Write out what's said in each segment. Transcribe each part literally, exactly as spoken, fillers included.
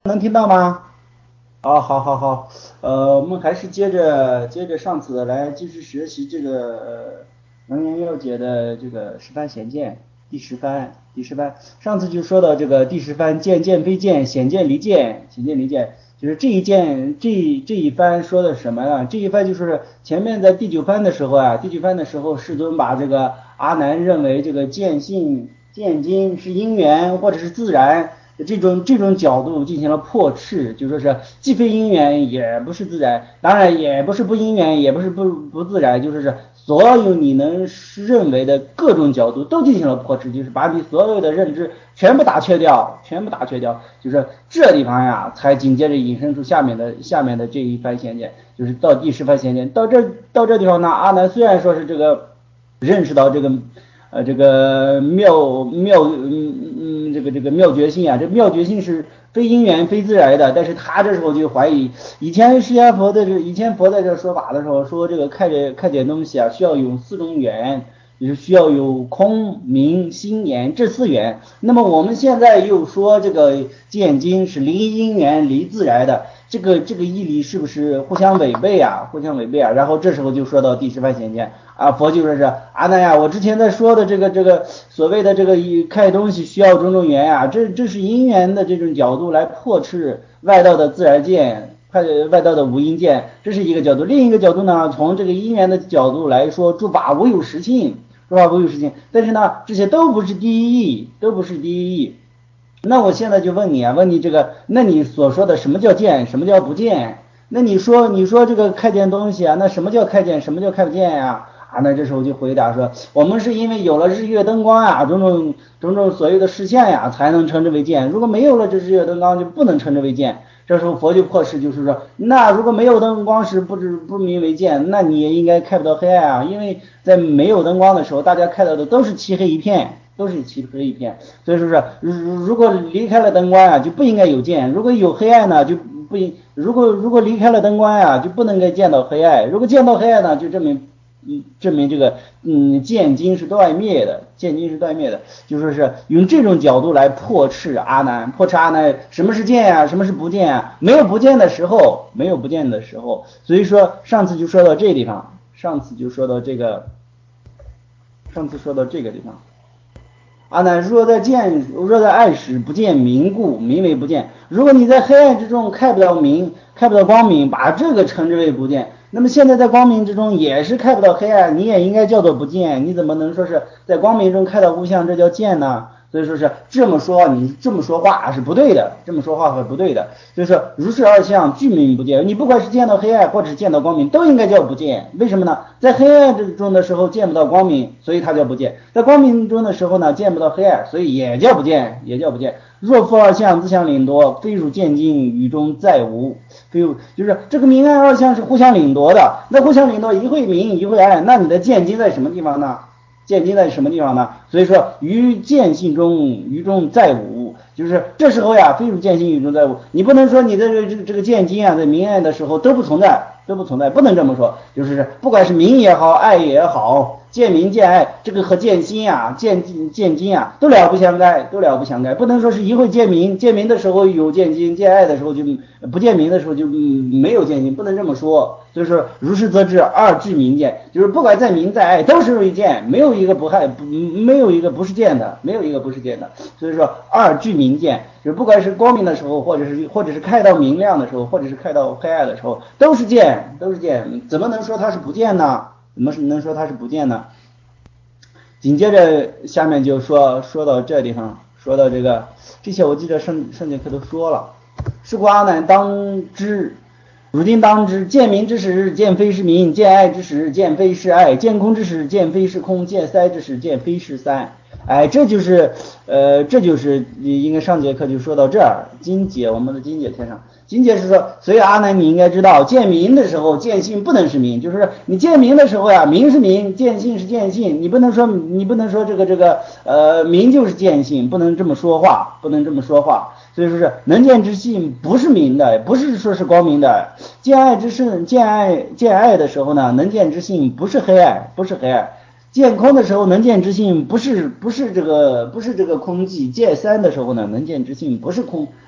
能听到吗？哦，好，好，好，呃，我们还是接着接着上次来继续学习这个呃能源药解的这个十番显见，第十番，第十番。上次就说到这个第十番见见非见，显见离见，显见离见，就是这一件这这一番说的什么呢？这一番就是前面在第九番的时候啊，第九番的时候，世尊把这个阿难认为这个见性见经是因缘或者是自然。这种这种角度进行了破斥，就说是既非因缘，也不是自然，当然也不是不因缘，也不是不不自然，就是是所有你能认为的各种角度都进行了破斥，就是把你所有的认知全部打缺掉，全部打缺掉，就是这地方呀，才紧接着引申出下面的下面的这一番显见，就是到第十番显见，到这到这地方呢，阿难虽然说是这个认识到这个。呃，这个妙妙嗯嗯，这个这个妙觉性啊，这妙觉性是非因缘非自然的，但是他这时候就怀疑，以前释迦佛的这以前佛在这说法的时候说，这个看见看见东西啊，需要有四种缘，就是需要有空明心眼这四缘。那么我们现在又说这个见经是离因缘离自然的，这个这个义理是不是互相违背啊？互相违背啊？然后这时候就说到第十番显见。啊，佛就说是阿难呀，我之前在说的这个这个所谓的这个看东西需要种种缘呀，这这是因缘的这种角度来破斥外道的自然见，外道的无因见，这是一个角度。另一个角度呢，从这个因缘的角度来说，诸法无有实性，诸法无有实性。但是呢，这些都不是第一义，都不是第一义。那我现在就问你啊，问你这个，那你所说的什么叫见，什么叫不见？那你说你说这个看见东西啊，那什么叫看见，什么叫看不见呀？啊，那这时候就回答说，我们是因为有了日月灯光啊，种种种种所谓的视线呀，才能称之为见。如果没有了这日月灯光，就不能称之为见。这时候佛就破释，就是说，那如果没有灯光时不知不名为见，那你也应该看不到黑暗啊，因为在没有灯光的时候，大家看到的都是漆黑一片，都是漆黑一片。所以说是，如果离开了灯光啊，就不应该有见；如果有黑暗呢，就不应；如果如果离开了灯光啊，就不能够见到黑暗；如果见到黑暗呢，就证明。嗯，证明这个嗯见经是断灭的，见经是断灭的，就说是用这种角度来破斥阿难，破斥阿难什么是见啊，什么是不见啊？没有不见的时候，没有不见的时候，所以说上次就说到这地方，上次就说到这个，上次说到这个地方。阿难若在见，若在暗时不见明故，名为不见。如果你在黑暗之中看不到明，看不到光明，把这个称之为不见。那么现在在光明之中也是看不到黑暗，你也应该叫做不见。你怎么能说是在光明中看到无相，这叫见呢？所以说是这么说，你这么说话是不对的，这么说话是不对的。所以说如是二相俱名不见，你不管是见到黑暗或者是见到光明，都应该叫不见。为什么呢？在黑暗中的时候见不到光明，所以它叫不见；在光明中的时候呢，见不到黑暗，所以也叫不见，也叫不见。若复二相自相领夺，非汝见经语中再无。非汝就是这个明暗二相是互相领夺的，那互相领夺一会明一会暗，那你的见经在什么地方呢？见经在什么地方呢？所以说于见性中于中再无，就是这时候呀，非汝见性于中再无，你不能说你的这个这个见经啊，在明暗的时候都不存在，都不存在，不能这么说，就是不管是明也好，爱也好，见明见爱，这个和见心啊、见见经啊，都了不相干，都了不相干，不能说是一会见明，见明的时候有见经，见爱的时候就不见明的时候就没有见经，不能这么说。所以说如是则知二俱明见，就是不管在明在爱都是为见，没有一个不害，没有一个不是见的，没有一个不是见的。所以说二俱明见，就是不管是光明的时候，或者是或者是开到明亮的时候，或者是开到黑暗的时候，都是见，都是见，怎么能说它是不见呢？怎么能说它是不见呢？紧接着下面就说说到这地方，说到这个这些我记得上上节课都说了。是故阿难当知，汝今当知，见明之时，见非是明；见爱之时，见非是爱；见空之时，见非是空；见塞之时，见非是塞。哎，这就是呃，这就是应该上节课就说到这儿。经解我们的经解填上，经解是说，所以阿难你应该知道，见明的时候，见性不能是明，就是你见明的时候呀，明是明，见性是见性，你不能说你不能说这个这个呃明就是见性，不能这么说话，不能这么说话。所以说是能见之性不是明的，不是说是光明的。见爱之性，见爱见爱的时候呢，能见之性不是黑暗，不是黑暗。见空的时候，能见之性不是不是这个不是这个空寂；见三的时候呢，能见之性不是空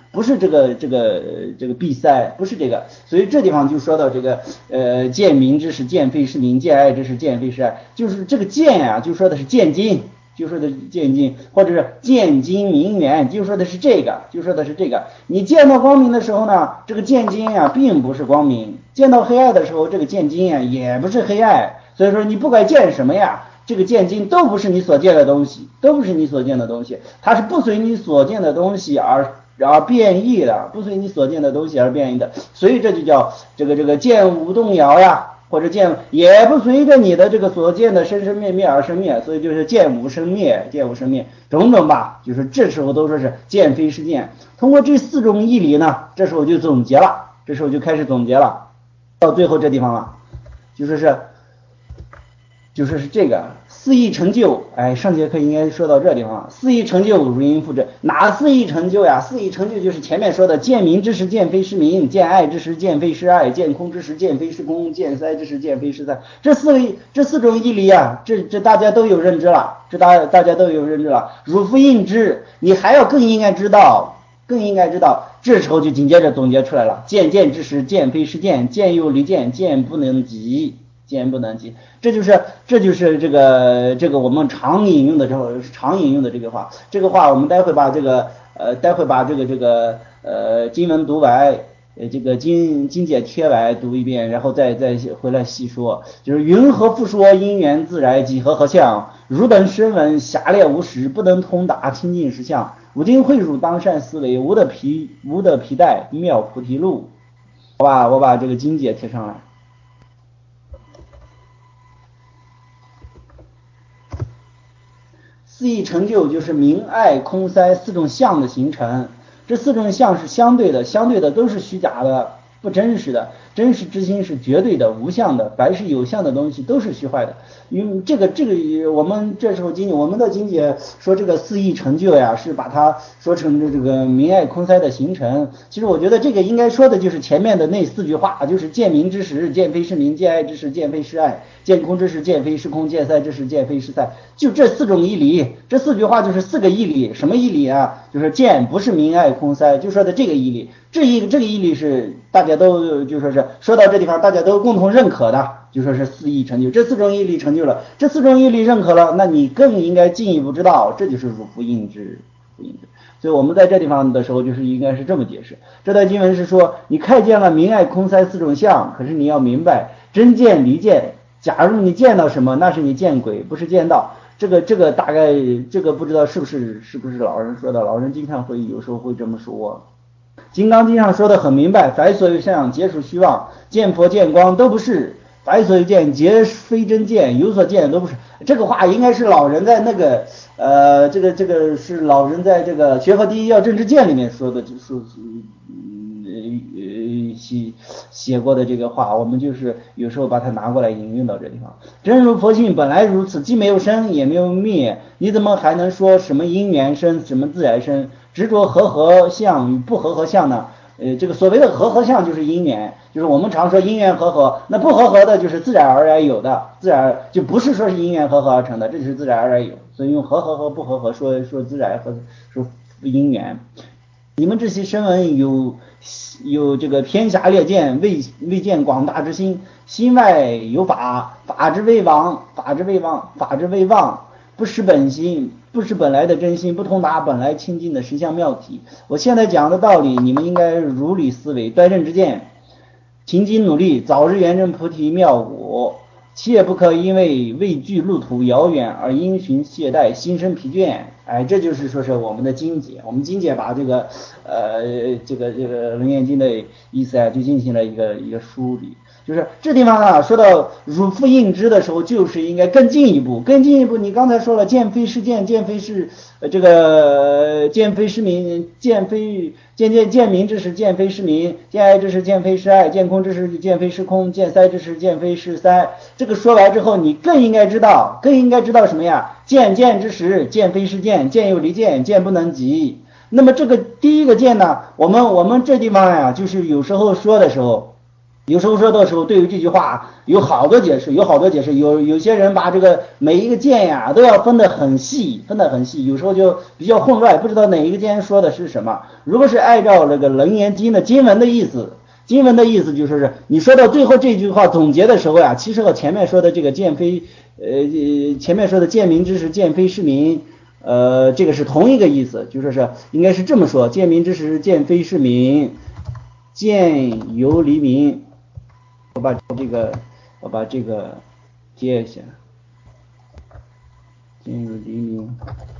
不是这个这个这个闭塞，不是这个。所以这地方就说到这个呃见明之时，见非是明；见爱之时，见非是爱。就是这个见啊，就说的是见金。就说的见金，或者是见金明远，就说的是这个，就说的是这个。你见到光明的时候呢，这个见金呀、啊，并不是光明；见到黑暗的时候，这个见金呀、啊，也不是黑暗。所以说，你不管见什么呀，这个见金都不是你所见的东西，都不是你所见的东西，它是不随你所见的东西而而变异的，不随你所见的东西而变异的。所以这就叫这个这个见无动摇呀。或者见也不随着你的这个所见的生生灭灭而生灭，所以就是见无生灭，见无生灭，种种吧，就是这时候都说是见非是见。通过这四种义理呢，这时候就总结了，这时候就开始总结了，到最后这地方了，就说是，就说是这个四义成就。哎，上节课应该说到这地方，四义成就如因复制。哪四义成就呀？四义成就就是前面说的见明之时见非是明，见爱之时见非是爱，见空之时见非是空，见塞之时见非是塞。这四个这四种义理啊，这这大家都有认知了，这大大家都有认知了。如复应知，你还要更应该知道，更应该知道。这时候就紧接着总结出来了：见见之时见非是见，见又离见，见不能及。见不能及，这就是这就是这个这个我们常引用的这个常引用的这个话，这个话我们待会把这个呃待会把这个这个呃经文读完，呃这个经经解贴完读一遍，然后再再回来细说。就是云何复说因缘自然几何合相，汝等声闻狭劣无实，不能通达清净实相。吾今会汝当善思维，无的皮无的皮带妙菩提路。好吧，我把这个经解贴上来。四义成就就是明爱空塞四种相的形成，这四种相是相对的，相对的都是虚假的，不真实的，真实之心是绝对的无相的，凡是有相的东西都是虚坏的。因为这个这个我们这时候经我们的经解说这个四义成就呀，是把它说成这个明爱空塞的形成。其实我觉得这个应该说的就是前面的那四句话，就是见明之时见非是明，见爱之时见非是爱，见空之时见非是空，见塞之时见非是塞。就这四种义理，这四句话就是四个义理。什么义理啊？就是见不是明爱空塞，就说的这个义理。这一这个义理是大家都就说是说到这地方大家都共同认可的，就说是四义成就。这四种义理成就了，这四种义理认可了，那你更应该进一步知道，这就是如复应知，如复应知。所以我们在这地方的时候就是应该是这么解释。这段经文是说你看见了明爱空塞四种相，可是你要明白真见离见。假如你见到什么，那是你见鬼，不是见到。这个这个大概这个不知道是不是是不是老人说的，老人经常会有时候会这么说。金刚经上说的很明白，凡所有相皆属虚妄，见佛见光都不是，凡所有见皆非真见，有所见都不是。这个话应该是老人在那个呃这个这个是老人在这个学佛第一要正知见里面说的，就是呃写写过的这个话，我们就是有时候把它拿过来引用到这地方。真如佛性本来如此，既没有生也没有灭，你怎么还能说什么因缘生，什么自然生？执着和合相与不和合相呢？呃，这个所谓的和合相就是因缘，就是我们常说因缘和合，那不和合的就是自然而然有的，自然就不是说是因缘和合而成的，这就是自然而然有。所以用和合和不和合说说自然和说因缘。你们这些声闻有有这个偏狭劣见，未未见广大之心，心外有法，法之未往，法之未忘，法之未忘，不识本心，不是本来的真心，不通达本来清净的实相妙体。我现在讲的道理，你们应该如理思维，端正之见，勤精努力，早日圆证菩提妙果。切不可因为畏惧路途遥远而因循懈怠，心生疲倦。哎，这就是说是我们的经解，我们经解把这个呃这个这个楞严经的意思啊，就进行了一个一个梳理。就是这地方啊，说到如复应知的时候，就是应该更进一步，更进一步。你刚才说了，见非是见，见非是呃这个见非是明，见非见见见明之时，见非是明；见爱之时，见非是爱；见空之时，见非是空；见塞之时，见非是塞。这个说完之后，你更应该知道，更应该知道什么呀？见见之时，见非是见，见又离见，见不能及。那么这个第一个见呢，我们我们这地方呀，就是有时候说的时候。 有时候说的时候，对于这句话有好多解释，有好多解释。有有些人把这个每一个键呀都要分得很细，分得很细，有时候就比较混乱，不知道哪一个键说的是什么。如果是按照这个楞严经的经文的意思，经文的意思就是你说到最后这句话总结的时候呀，其实和前面说的这个见非呃前面说的见明之时见非是明，呃这个是同一个意思，就说是应该是这么说：见明之时见非是明，见由离明。我把这个我把这个接一下，见由离明，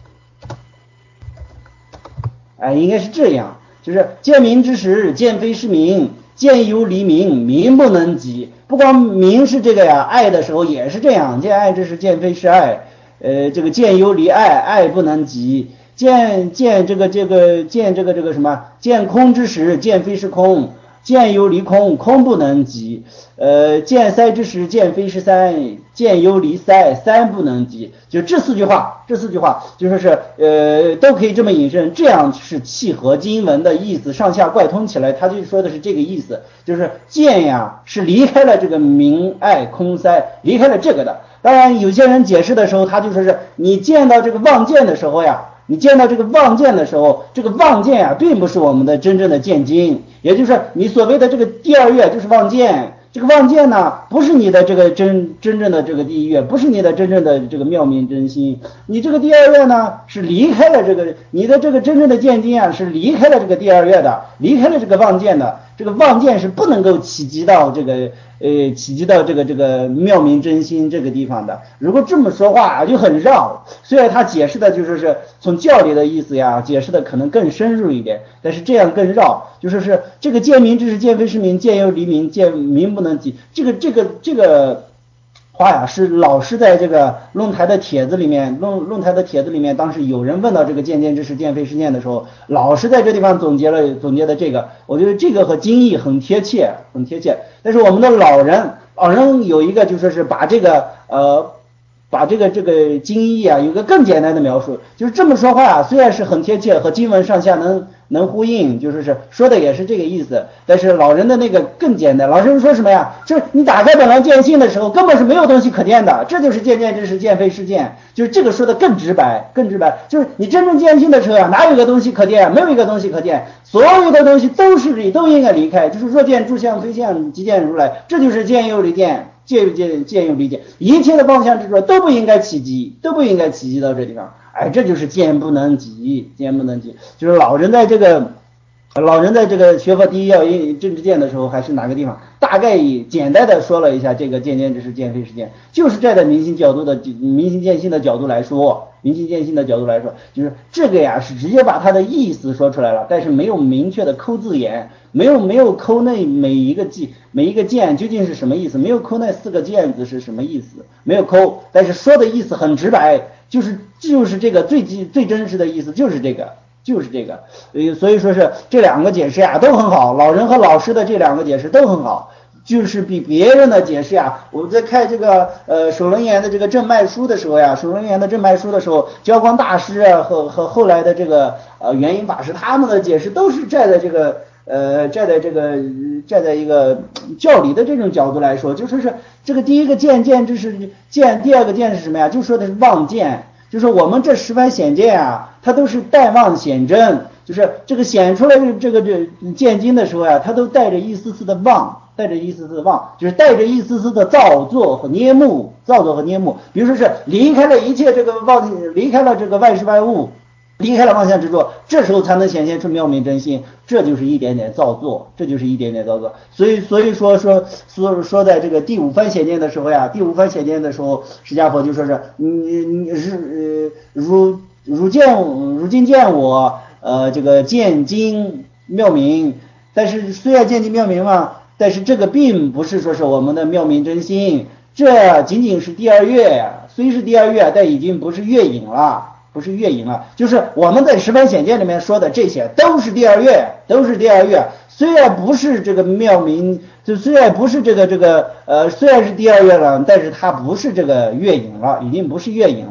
哎，应该是这样，就是见明之时见非是明，见由离明，明不能及。不光明是这个呀，爱的时候也是这样，见爱之时见非是爱，呃，这个见由离爱，爱不能及。见见这个这个见这个这个什么，见空之时见非是空，见由离空，空不能及。呃，见塞之时见非是三，见由离塞，三不能及。就这四句话，这四句话就说是呃都可以这么引申，这样是契合经文的意思，上下贯通起来，他就说的是这个意思，就是见呀是离开了这个明爱空塞，离开了这个的。当然有些人解释的时候，他就说是你见到这个望见的时候呀，你见到这个望见的时候，这个望见啊并不是我们的真正的见经，也就是你所谓的这个第二月就是望见。这个望见呢，不是你的这个真真正的这个第一月，不是你的真正的这个妙明真心。你这个第二月呢，是离开了这个你的这个真正的见经啊，是离开了这个第二月的，离开了这个望见的。这个望见是不能够企及到这个呃企及到这个这个妙明真心这个地方的。如果这么说话就很绕，虽然他解释的就说是从教理的意思呀，解释的可能更深入一点，但是这样更绕。就说是这个见明之时见非是明，见由离明，见明不能及。这个这个这个话呀，是老师在这个论坛的帖子里面，论论坛的帖子里面，当时有人问到这个见见之时见非是见的时候，老师在这地方总结了总结的这个，我觉得这个和经义很贴切，很贴切。但是我们的老人老人有一个就说是把这个呃。把这个这个经义啊有个更简单的描述，就是这么说话啊，虽然是很贴切，和经文上下能能呼应，就是是说的也是这个意思，但是老人的那个更简单。老人说什么呀？就是你打开本来见性的时候，根本是没有东西可见的，这就是见见之时见非是见，就是这个说的更直白，更直白。就是你真正见性的时候啊，哪有一个东西可见？没有一个东西可见，所有的东西都是都应该离开，就是若见诸相非相，即见如来，这就是见又离见。见由见见由离见，一切的妄想执着都不应该企及，都不应该企及到这地方。哎，这就是见不能及，见不能及。就是老人在这个，老人在这个学佛第一要义正知见的时候，还是哪个地方，大概以简单的说了一下这个见见之时见非是见，就是站在明心角度的明心见性的角度来说，明心见性的角度来说，就是这个呀是直接把它的意思说出来了，但是没有明确的抠字眼。没有没有抠那每一个字每一个键究竟是什么意思，没有抠那四个键子是什么意思，没有抠，但是说的意思很直白，就是就是这个最最真实的意思就是这个就是这个，所以说是这两个解释呀都很好，老人和老师的这两个解释都很好，就是比别人的解释呀，我在看这个呃首楞严的这个正脉书的时候呀，首楞严的正脉书的时候，教光大师啊和和后来的这个呃元音法师他们的解释都是站在这个。呃，站在这个站在一个教理的这种角度来说，就说是这个第一个见见之是见，第二个见是什么呀？就说的是望见，就是我们这十番显见啊，它都是带望显真，就是这个显出来这个这见经的时候呀、啊，它都带着一丝丝的望，带着一丝丝的望，就是带着一丝丝的造作和捏目，造作和捏目。比如说是离开了一切这个望，离开了这个万事万物。离开了妄想执着，这时候才能显现出妙明真心，这就是一点点造作，这就是一点点造作。所以，所以说说说说在这个第五番显见的时候呀，第五番显见的时候，释迦佛就说是你你是呃如如见如今见我呃这个见经妙明，但是虽然见经妙明嘛，但是这个并不是说是我们的妙明真心，这仅仅是第二月，虽是第二月，但已经不是月影了。不是月影了，就是我们在十番显见里面说的这些都是第二月，都是第二月。虽然不是这个妙明，就虽然不是这个这个呃，虽然是第二月了，但是它不是这个月影了，已经不是月影了。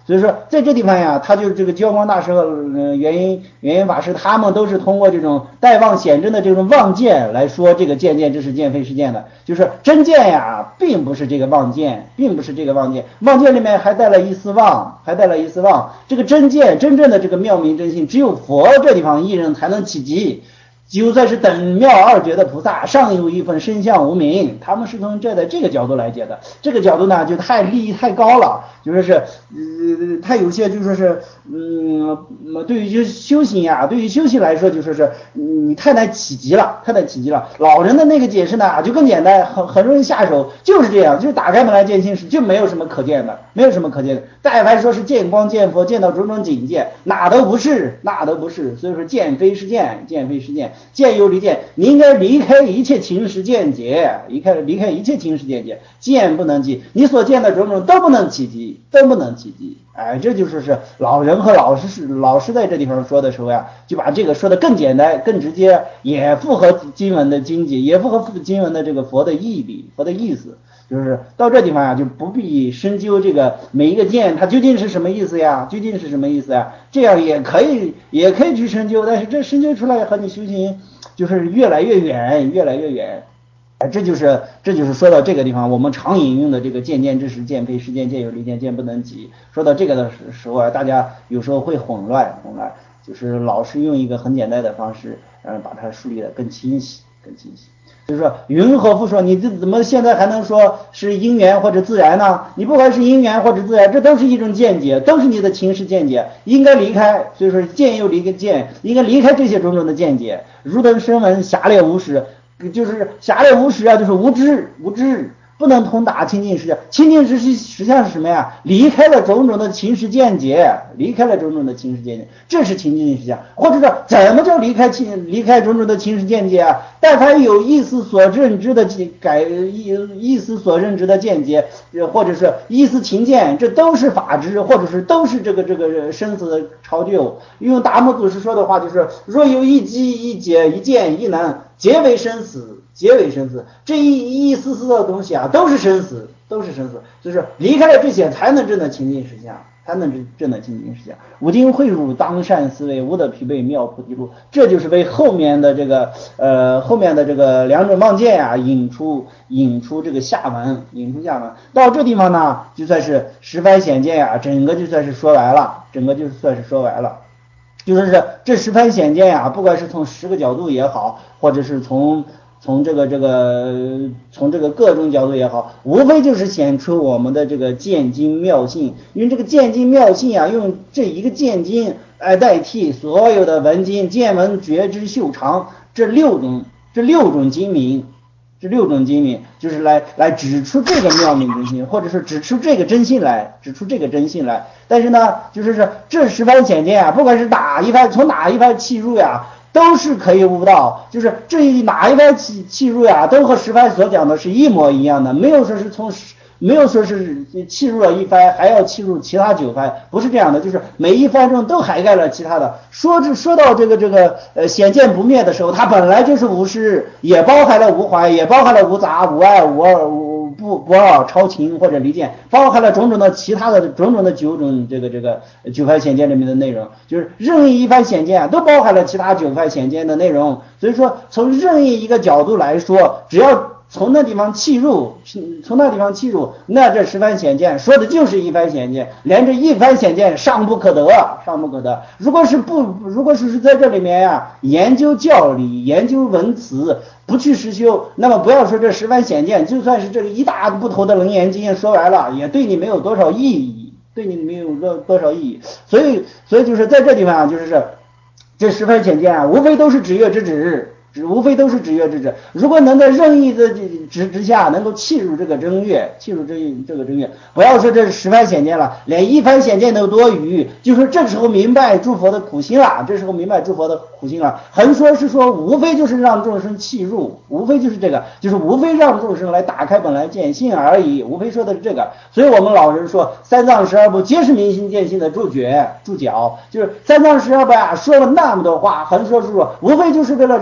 所以说在这地方呀，他就是这个教光大师和呃元音元音法师，他们都是通过这种带望显真的这种望见来说这个见见之是见非是见的，就是真见呀，并不是这个望见，并不是这个望见，望见里面还带了一丝望，还带了一丝望，这个真见真正的这个妙明真性，只有佛这地方一人才能企及。就算是等妙二觉的菩萨，尚有一份身相无明，他们是从这的这个角度来解的。这个角度呢，就太利益太高了，就说是，呃，他有些就说是，嗯，对于修行呀，对于修行来说，就说是你太难企及了，太难企及了。老人的那个解释呢，就更简单，很很容易下手，就是这样，就是打开门来见性时，就没有什么可见的，没有什么可见的。但凡说是见光见佛，见到种种境界，哪都不是，哪都不是。所以说见非是见，见非是见。见由离见，你应该离开一切情识见解，离开离开一切情识见解，见不能及，你所见的种种都不能企及，都不能企及。哎，这就是是老人和老师是老师在这地方说的时候呀，就把这个说的更简单、更直接，也符合经文的经解，也符合经文的这个佛的义理、佛的意思。就是到这地方呀，就不必深究这个每一个见它究竟是什么意思呀，究竟是什么意思呀？这样也可以，也可以去深究，但是这深究出来和你修行就是越来越远，越来越远。哎，这就是这就是说到这个地方，我们常引用的这个见见之时，见非是见，见有离见，见不能及。说到这个的时候啊，大家有时候会混乱，混乱，就是老是用一个很简单的方式，嗯，把它梳理的更清晰，更清晰。就是说云和复说，你这怎么现在还能说是因缘或者自然呢？你不管是因缘或者自然，这都是一种见解，都是你的情识见解，应该离开。所以说见又离个见，应该离开这些种种的见解。如等声闻狭劣无识，就是狭劣无识啊，就是无知，无知。不能通达清净实相，清净实实相是什么呀？离开了种种的情识见解，离开了种种的情识见解，这是清净实相。或者说，怎么叫离开情离开种种的情识见解啊？但凡有意思所认知的改意意思所认知的见解，或者是意思情见，这都是法知，或者是都是这个这个生死的超究。用达摩祖师说的话就是：若有一机一解一见一能，皆为生死。皆为生死，这一一丝丝的东西啊，都是生死，都是生死，就是离开了这些，才能证得清净实相，才能证得清净实相。五经汇入，当善思维，无得疲惫，妙菩提路。这就是为后面的这个呃后面的这个两种望见啊，引出引出这个下文，引出下文。到这地方呢，就算是十番显见啊，整个就算是说完了，整个就算是说完了。就是是这十番显见啊，不管是从十个角度也好，或者是从从这个这个从这个各种角度也好，无非就是显出我们的这个见经妙性。因为这个见经妙性啊，用这一个见经来代替所有的文经、见闻、觉知、嗅尝这六种这六种经名，这六种经名就是来来指出这个妙明真性，或者是指出这个真性来，指出这个真性来。但是呢，就是是这十番显见啊，不管是哪一番从哪一番契入呀，都是可以悟道，就是这哪一番契契入呀，都和十番所讲的是一模一样的，没有说是从没有说是契入了一番还要契入其他九番，不是这样的，就是每一番中都涵盖了其他的。说是说到这个这个呃显见不灭的时候，它本来就是无失，也包含了无怀，也包含了无杂、无爱、无二、无不不二、超情或者离见，包含了种种的其他的种种的九种这个这个九番显见里面的内容，就是任意一番显见都包含了其他九番显见的内容。所以说从任意一个角度来说，只要从那地方契入，从那地方契入，那这十番显见说的就是一番显见，连这一番显见尚不可得，尚不可得。如果是不，如果是在这里面呀、啊，研究教理，研究文辞，不去实修，那么不要说这十番显见，就算是这个一大部头的楞严经说完了，也对你没有多少意义，对你没有多多少意义。所以，所以就是在这地方啊，就是这十番显见啊，无非都是指月之指。无非都是指月之指，如果能在任意的指之下能够契入这个正月，契入这这个正月，不要说这是十番显见了，连一番显见都多余，就是这时候明白诸佛的苦心了，这时候明白诸佛的苦心了。横说是说，无非就是让众生契入，无非就是这个，就是无非让众生来打开本来见性而已，无非说的是这个。所以我们老人说，三藏十二部皆是明心见性的注脚，注脚就是三藏十二部啊，说了那么多话，横说是说，无非就是为了让让众生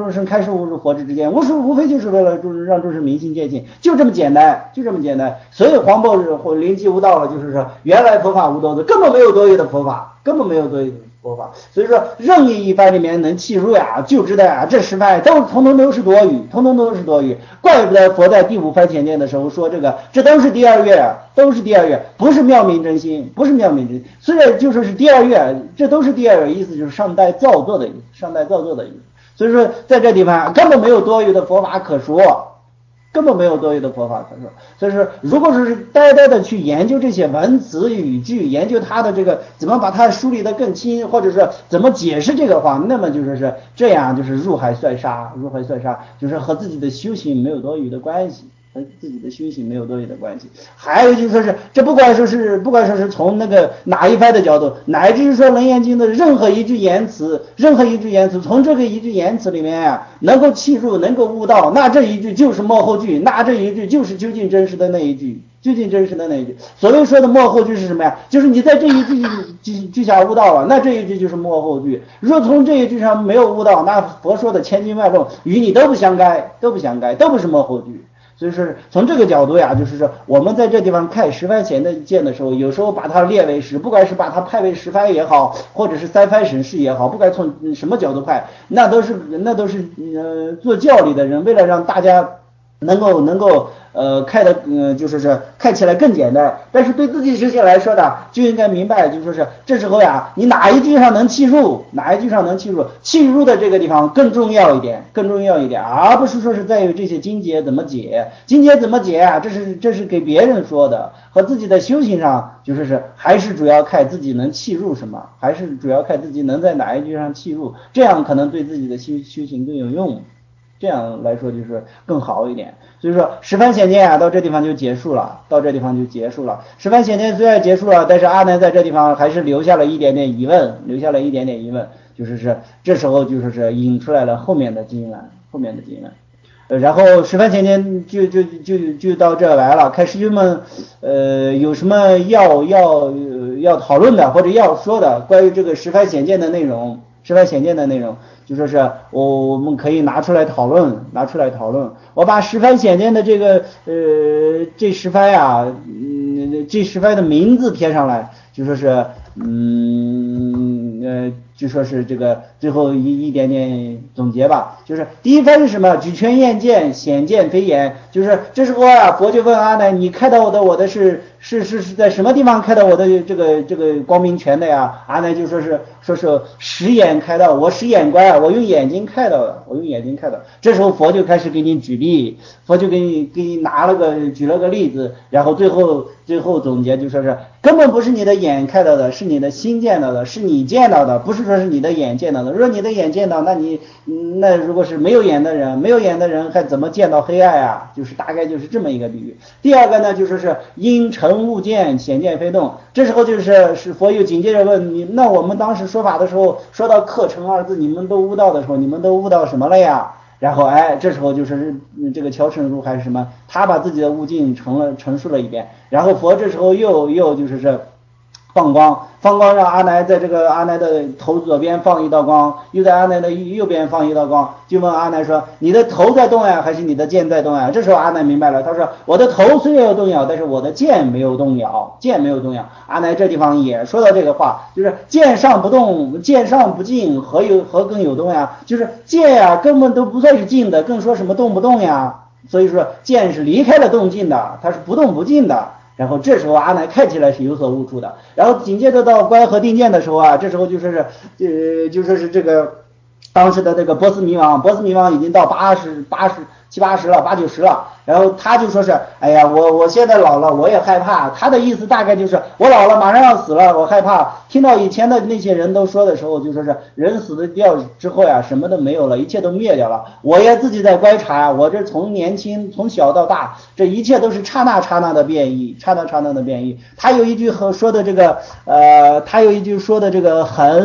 众生开示悟入佛之之见，无无非就是为了就是让众生明心见性，就这么简单，就这么简单。所以黄暴或灵机悟道了，就是说原来佛法无多的，根本没有多余的佛法，根本没有多余的佛法。所以说任意一番里面能契入呀，就知道呀，这十番都通通都是多余，通通都是多余。怪不得佛在第五番前见的时候说这个，这都是第二月啊，都是第二月，不是妙明真心，不是妙明真心。虽然就说是第二月，这都是第二月，意思就是上代造作的意思，上代造作的意思。所以说在这地方根本没有多余的佛法可说。根本没有多余的佛法可说，所以说，如果说是呆呆的去研究这些文词语句，研究它的这个怎么把它梳理得更清，或者是怎么解释这个话，那么就是是这样，就是入海算沙，入海算沙，就是和自己的修行没有多余的关系。和自己的修行没有多余的关系。还有就是说是，这不管说是不管说是从那个哪一派的角度，乃至是说楞严经的任何一句言辞，任何一句言辞，从这个一句言辞里面啊，能够契入，能够悟道，那这一句就是幕后句，那这一句就是究竟真实的那一句，究竟真实的那一句。所谓说的幕后句是什么呀？就是你在这一句句句下悟道了，那这一句就是幕后句。若从这一句上没有悟道，那佛说的千经万论与你都不相干，都不相干，都不是幕后句。所以说从这个角度呀，就是说我们在这地方看十番前的见的时候，有时候把它列为十，不管是把它派为十番也好，或者是三番审视也好，不管从什么角度派，那都是那都是呃做教理的人为了让大家能够能够呃看的呃就是是看起来更简单，但是对自己修行来说呢，就应该明白，就说是这时候呀，你哪一句上能契入，哪一句上能契入，契入的这个地方更重要一点，更重要一点，而不是说是在于这些经节怎么解，经节怎么解啊，这是这是给别人说的，和自己的修行上就是是还是主要看自己能契入什么，还是主要看自己能在哪一句上契入，这样可能对自己的修修行更有用。这样来说就是更好一点。所以说十番显见啊，到这地方就结束了，到这地方就结束了。十番显见虽然结束了，但是阿难在这地方还是留下了一点点疑问，留下了一点点疑问，就是是这时候就是是引出来了后面的经文，后面的经文。呃，然后十番显见就就就就到这来了，看师兄们呃有什么要要要讨论的或者要说的关于这个十番显见的内容，十番显见的内容。就说是我我们可以拿出来讨论，拿出来讨论。我把十番显见的这个呃这十番呀，嗯，这十番的名字贴上来，就说是嗯呃就说是这个最后一一点点总结吧。就是第一番是什么？举拳验见，显见非言。就是这时候啊，佛就问阿难，你看到的我的是是是是在什么地方看到我的这个这个光明拳的呀？阿难就说是说是实眼开到，我实眼观啊，我用眼睛看到的，我用眼睛看到。这时候佛就开始给你举例，佛就给你给你拿了个举了个例子，然后最后最后总结就说是根本不是你的眼看到的，是你的心见到的，是你见到的，不是说是你的眼见到的。如果你的眼见到，那你那如果是没有眼的人，没有眼的人还怎么见到黑暗啊？就是大概就是这么一个比喻。第二个呢，就说是因成物见，显见非动。这时候就是是佛又紧接着问你，那我们当时说法的时候说到课程二字，你们都悟道的时候，你们都悟到什么了呀？然后哎，这时候就是这个乔成如还是什么，他把自己的悟境成了陈述了一遍，然后佛这时候又又就是是放光，放光让阿难在这个阿难的头左边放一道光，又在阿难的右边放一道光，就问阿难说，你的头在动呀，还是你的剑在动呀？这时候阿难明白了，他说我的头虽然有动摇，但是我的剑没有动摇，剑没有动摇。阿难这地方也说到这个话，就是剑上不动，剑上不静，何有何更有动呀？就是剑呀根本都不算是静的，更说什么动不动呀？所以说剑是离开了动静的，它是不动不静的。然后这时候阿难看起来是有所悟出的，然后紧接着到观和定见的时候啊，这时候就说是呃就说是这个当时的这个波斯匿王，波斯匿王已经到八十八十七八十了，八九十了，然后他就说是哎呀我我现在老了，我也害怕。他的意思大概就是我老了马上要死了，我害怕。听到以前的那些人都说的时候，就说是人死掉之后呀，什么都没有了，一切都灭掉了。我也自己在观察，我这从年轻从小到大，这一切都是刹那刹那的变异，刹那刹那的变异。他有一句和说的这个呃他有一句说的这个很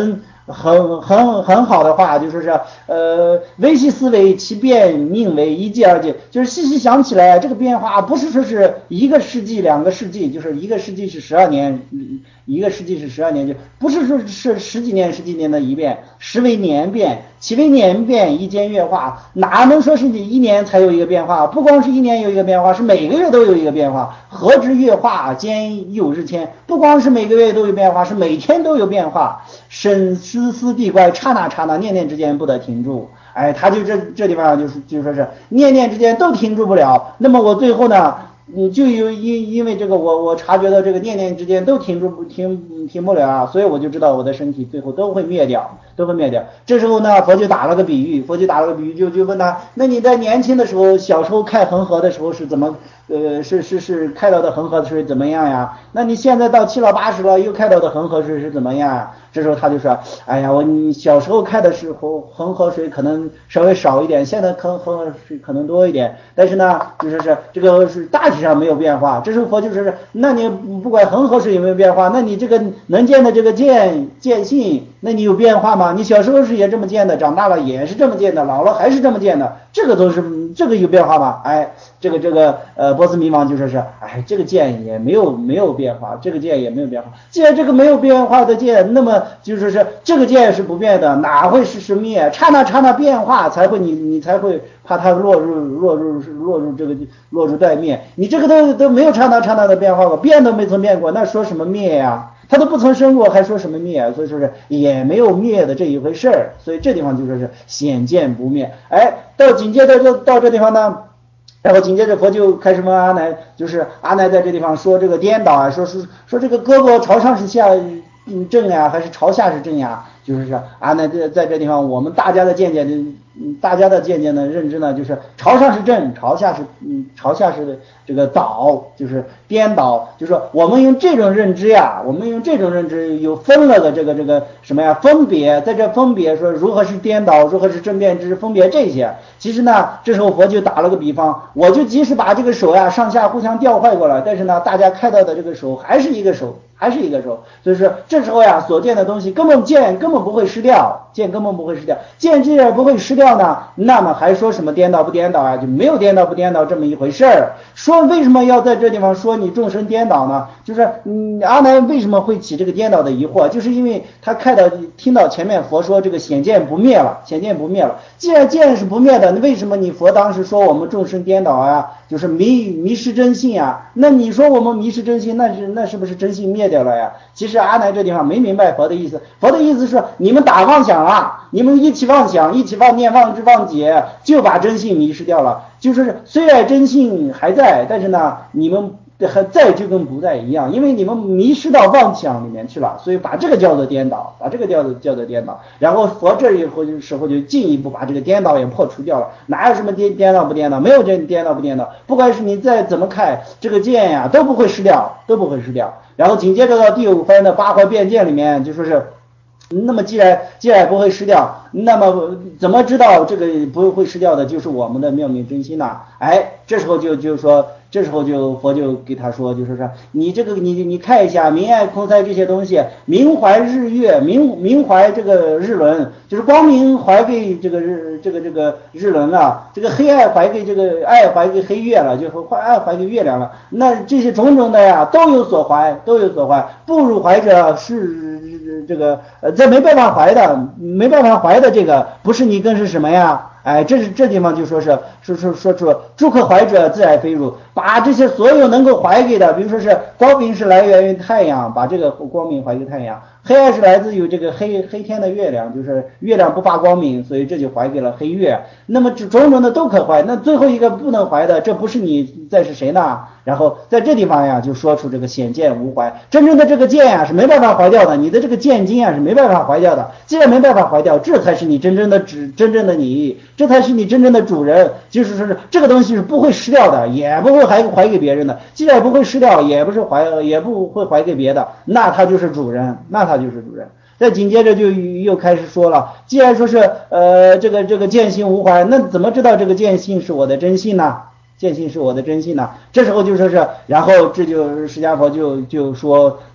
很很很好的话，就说是呃，维系思维，其变命为一季二季，就是细细想起来，这个变化不是说是一个世纪两个世纪，就是一个世纪是十二年，一个世纪是十二年，就不是说是十几年十几年的一变，时为年变，其为年变，一间月化，哪能说是你一年才有一个变化？不光是一年有一个变化，是每个月都有一个变化，何之月化，兼有日迁，不光是每个月都有变化，是每天都有变化，深思思必怪，刹那刹那，念念之间不得停住。哎，他就这这地方就是就说是念念之间都停住不了。那么我最后呢，嗯，就有因因为这个我我察觉到这个念念之间都停住不停停不了啊，所以我就知道我的身体最后都会灭掉，都会灭掉。这时候呢，佛就打了个比喻，佛就打了个比喻，就就问他，那你在年轻的时候，小时候开恒河的时候是怎么？呃，是是是开到的恒河水怎么样呀？那你现在到七老八十了，又开到的恒河水是怎么样呀？这时候他就说，哎呀，我你小时候开的时候恒河水可能稍微少一点，现在恒恒河水可能多一点，但是呢，就是是这个是大体上没有变化。这时候佛就是，那你不管恒河水有没有变化，那你这个能见的这个见见性，那你有变化吗？你小时候是也这么见的，长大了也是这么见的，老了还是这么见的，这个都是这个有变化吗？哎，这个这个呃波斯迷王就说是，哎，这个剑也没有没有变化，这个剑也没有变化。既然这个没有变化的剑，那么就说是这个剑是不变的，哪会是是灭？刹那刹那变化才会你你才会怕它落入落入落入这个落入待灭。你这个都都没有刹那刹那的变化过，变都没曾变过，那说什么灭呀？他都不曾生过，还说什么灭？所以说是也没有灭的这一回事儿。所以这地方就说是显见不灭。哎，到紧接着就到这地方呢。然后紧接着佛就开始问阿难，就是阿难在这地方说这个颠倒啊，说是说这个胳膊朝上是下嗯正呀，还是朝下是正呀？就是说阿难在在这地方，我们大家的见解的，大家的见解呢认知呢，就是朝上是正，朝下是嗯朝下是这个倒，就是颠倒，就是说我们用这种认知呀，我们用这种认知有分了的这个这个什么呀？分别在这分别说如何是颠倒，如何是正变之分别这些。其实呢，这时候佛就打了个比方，我就即使把这个手呀上下互相调换过来，但是呢，大家看到的这个手还是一个手，还是一个手，所以说这时候呀，所见的东西根本见根本不会失掉，见根本不会失掉，见既然不会失掉呢，那么还说什么颠倒不颠倒啊？就没有颠倒不颠倒这么一回事儿。说为什么要在这地方说你众生颠倒呢？就是嗯，阿难为什么会起这个颠倒的疑惑？就是因为他看到听到前面佛说这个显见不灭了，显见不灭了。既然见是不灭的，那为什么你佛当时说我们众生颠倒啊？就是迷迷失真性啊？那你说我们迷失真性，那是那是不是真性灭掉了呀？其实阿难这地方没明白佛的意思，佛的意思是你们打妄想啊，你们一起妄想，一起妄念妄知妄解，就把真性迷失掉了。就是虽然真性还在，但是呢，你们还在就跟不在一样，因为你们迷失到妄想里面去了，所以把这个叫做颠倒，把这个叫做叫做颠倒。然后佛这以后时候就进一步把这个颠倒也破除掉了，哪有什么颠颠倒不颠倒？没有这颠倒不颠倒，不管是你再怎么看这个见呀，都不会失掉，都不会失掉。然后紧接着到第五番的八怀辩见里面就说是。那么既然既然不会失掉，那么怎么知道这个不会失掉的就是我们的妙明真心呢？哎，这时候就就说，这时候就佛就给他说，就是说你这个你你看一下明爱空塞这些东西，明怀日月，明明怀这个日轮，就是光明怀给这个日这个这个日轮了，这个黑暗怀给这个爱怀给黑月了，就是爱怀给月亮了。那这些种种的呀，都有所怀，都有所怀，不如怀者是。这个呃，这没办法怀的，没办法怀的这个不是你更是什么呀？哎，这是这地方就说是说说说出诸可怀者自然非入，把这些所有能够怀给的，比如说是光明是来源于太阳，把这个光明怀给太阳；黑暗是来自于这个黑黑天的月亮，就是月亮不发光明，所以这就怀给了黑月。那么这种种的都可怀，那最后一个不能怀的，这不是你再是谁呢？然后在这地方呀，就说出这个显见无怀，真正的这个见呀是没办法怀掉的，你的这个见经啊是没办法怀掉的。既然没办法怀掉，这才是你真正的指，真正的你，这才是你真正的主人。就是说是这个东西是不会失掉的，也不会还怀给别人的。既然不会失掉，也不是怀，也不会怀给别的，那他就是主人，那他就是主人。再紧接着就又开始说了，既然说是呃这个这个见性无怀，那怎么知道这个见性是我的真性呢？见性是我的真性呢？这时候就说是，然后这就释迦佛就就说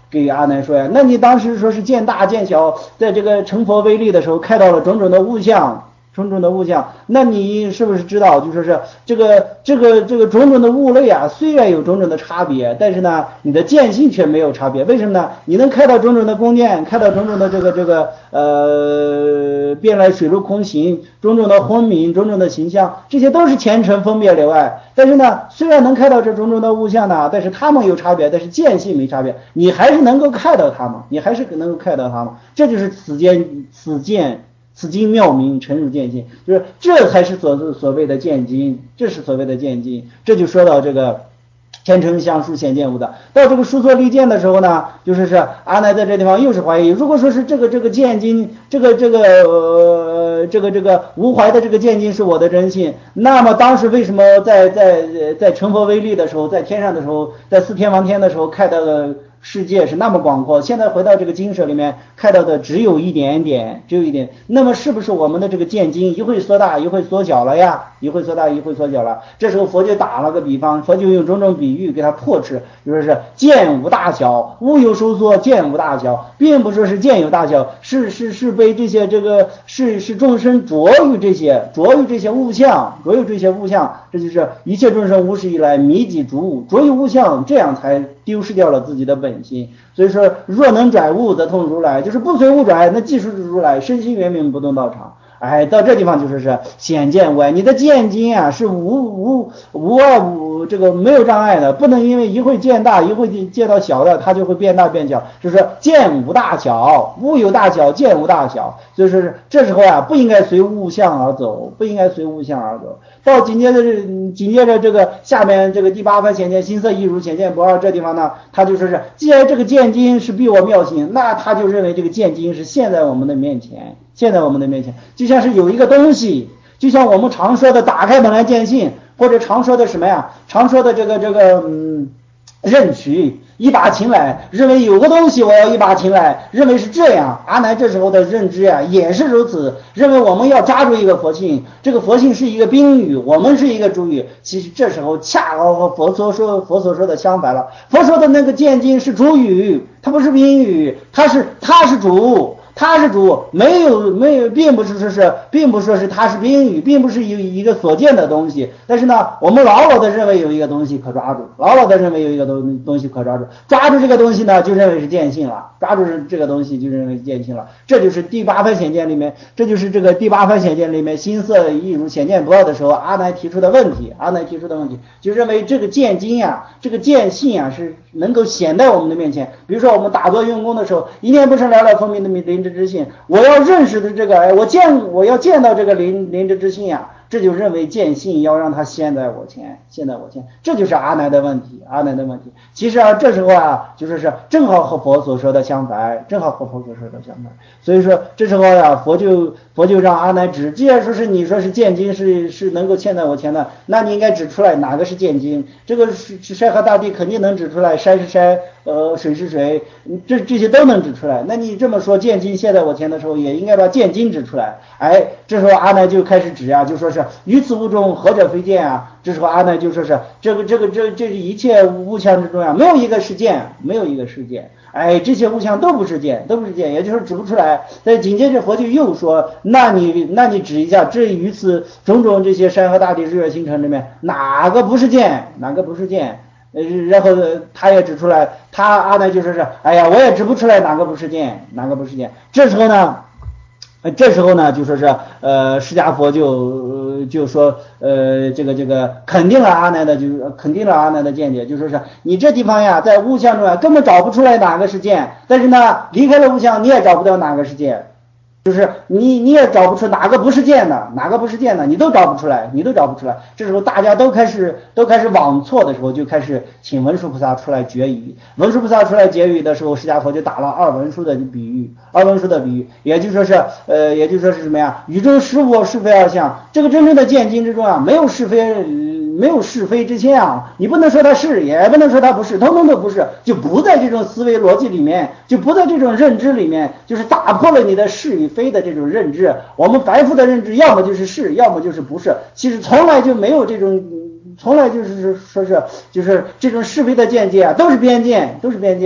给阿难说呀，那你当时说是见大见小，在这个成佛威力的时候看到了种种的物象。种种的物象，那你是不是知道，就说是这个这个这个种种的物类啊，虽然有种种的差别，但是呢，你的见性却没有差别。为什么呢？你能看到种种的宫殿，看到种种的这个这个呃变来水陆空行，种种的昏明，种种的形象，这些都是前尘分别留爱。但是呢，虽然能看到这种种的物象呢，但是它们有差别，但是见性没差别，你还是能够看到它们，你还是能够看到它们。这就是此见此见。此经妙明，沉入见性，就是这才是所所谓的见经，这是所谓的见经。这就说到这个天成相殊显见无的。到这个殊错立见的时候呢，就是是阿难在这地方又是怀疑，如果说是这个这个见经，这个这个呃这个这个无怀的这个见经是我的真性，那么当时为什么在在在成佛威力的时候，在天上的时候，在四天王天的时候看到的世界是那么广阔，现在回到这个经舍里面看到的只有一点点，只有一点。那么是不是我们的这个见经一会缩大，一会缩小了呀？一会缩大，一会缩小了。这时候佛就打了个比方，佛就用种种比喻给他破斥，就说是见无大小，物有收缩，见无大小，并不说是见有大小，是是是被这些这个是是众生着于这些着于这些物象，着于这些物象，这就是一切众生无始以来迷己逐物，着于物象，这样才丢失掉了自己的本心。所以说若能转物则通如来，就是不随物转，那即是如来，身心圆明不动道场。哎，到这地方就是是显见无碍，你的见经啊是无无无碍无这个没有障碍的，不能因为一会见大一会见到小的，它就会变大变小，就是说见无大小，物有大小，见无大小，就是这时候啊不应该随物象而走，不应该随物象而走。到紧接着紧接着这个下面这个第八番显见心色亦如显见不二，这地方呢，他就说是既然这个见经是必我妙性，那他就认为这个见经是现在我们的面前。现在我们的面前就像是有一个东西，就像我们常说的打开本来见性，或者常说的什么呀，常说的这个这个嗯任取一把擒来，认为有个东西我要一把擒来，认为是这样。阿难这时候的认知啊也是如此，认为我们要抓住一个佛性，这个佛性是一个宾语，我们是一个主语。其实这时候恰好和佛所说佛所说的相反了，佛说的那个见经是主语，它不是宾语，它是它是主。他是主，没有没有，并不是说是，并不说是他是宾语，并不是一一个所见的东西。但是呢，我们牢牢的认为有一个东西可抓住，牢牢的认为有一个东东西可抓住，抓住这个东西呢，就认为是见性了，抓住这个东西就认为是见性了。这就是第八番显见里面，这就是这个第八番显见里面心色亦如显见不二的时候，阿难提出的问题，阿难提出的问题就认为这个见经呀，这个见性啊是能够显在我们的面前。比如说我们打坐用功的时候，一念不生了了分明的灵知之性，我要认识的这个，哎，我见我要见到这个灵灵知之性呀，这就认为见性要让它现在我前，现在我前，这就是阿难的问题，阿难的问题。其实啊，这时候啊，就是是正好和佛所说的相反，正好和佛所说的相反。所以说这时候呀、啊，佛就佛就让阿难指，既然说是你说是见经是是能够现在我前的，那你应该指出来哪个是见经。这个是山河大地肯定能指出来，山是山，呃，水是水，这这些都能指出来。那你这么说见经现在我前的时候，也应该把见经指出来。哎，这时候阿难就开始指啊，就说是于此物中何者非见啊？这时候阿难就说是这个这个这这一切物象之中啊，没有一个是见，没有一个是见。哎，这些物象都不是见，都不是见，也就是指不出来。但紧接着佛就又说，那你那你指一下，这于此种种这些山河大地日月星辰里面，哪个不是见，哪个不是见？呃，然后他也指出来，他阿难就说是，哎呀，我也指不出来哪个不是见，哪个不是见。这时候呢，这时候呢，就说是，呃，释迦佛就、呃、就说，呃，这个这个肯定了阿难的，就是肯定了阿难的见解，就说是你这地方呀，在物象中啊，根本找不出来哪个是见，但是呢，离开了物象，你也找不到哪个是见。就是你你也找不出哪个不是见的，哪个不是见的，你都找不出来，你都找不出来。这时候大家都开始都开始往错的时候，就开始请文殊菩萨出来决语。文殊菩萨出来决语的时候，释迦佛就打了二文殊的比喻，二文殊的比喻，也就是说是呃，也就是说是什么呀？宇宙实我是非二相，这个真正的见经之中啊，没有是非。没有是非之相，你不能说它是，也不能说它不是，通通都不是，就不在这种思维逻辑里面，就不在这种认知里面，就是打破了你的是与非的这种认知。我们凡夫的认知，要么就是是，要么就是不是，其实从来就没有这种，从来就是说是就是这种是非的见解啊，都是边见，都是边见。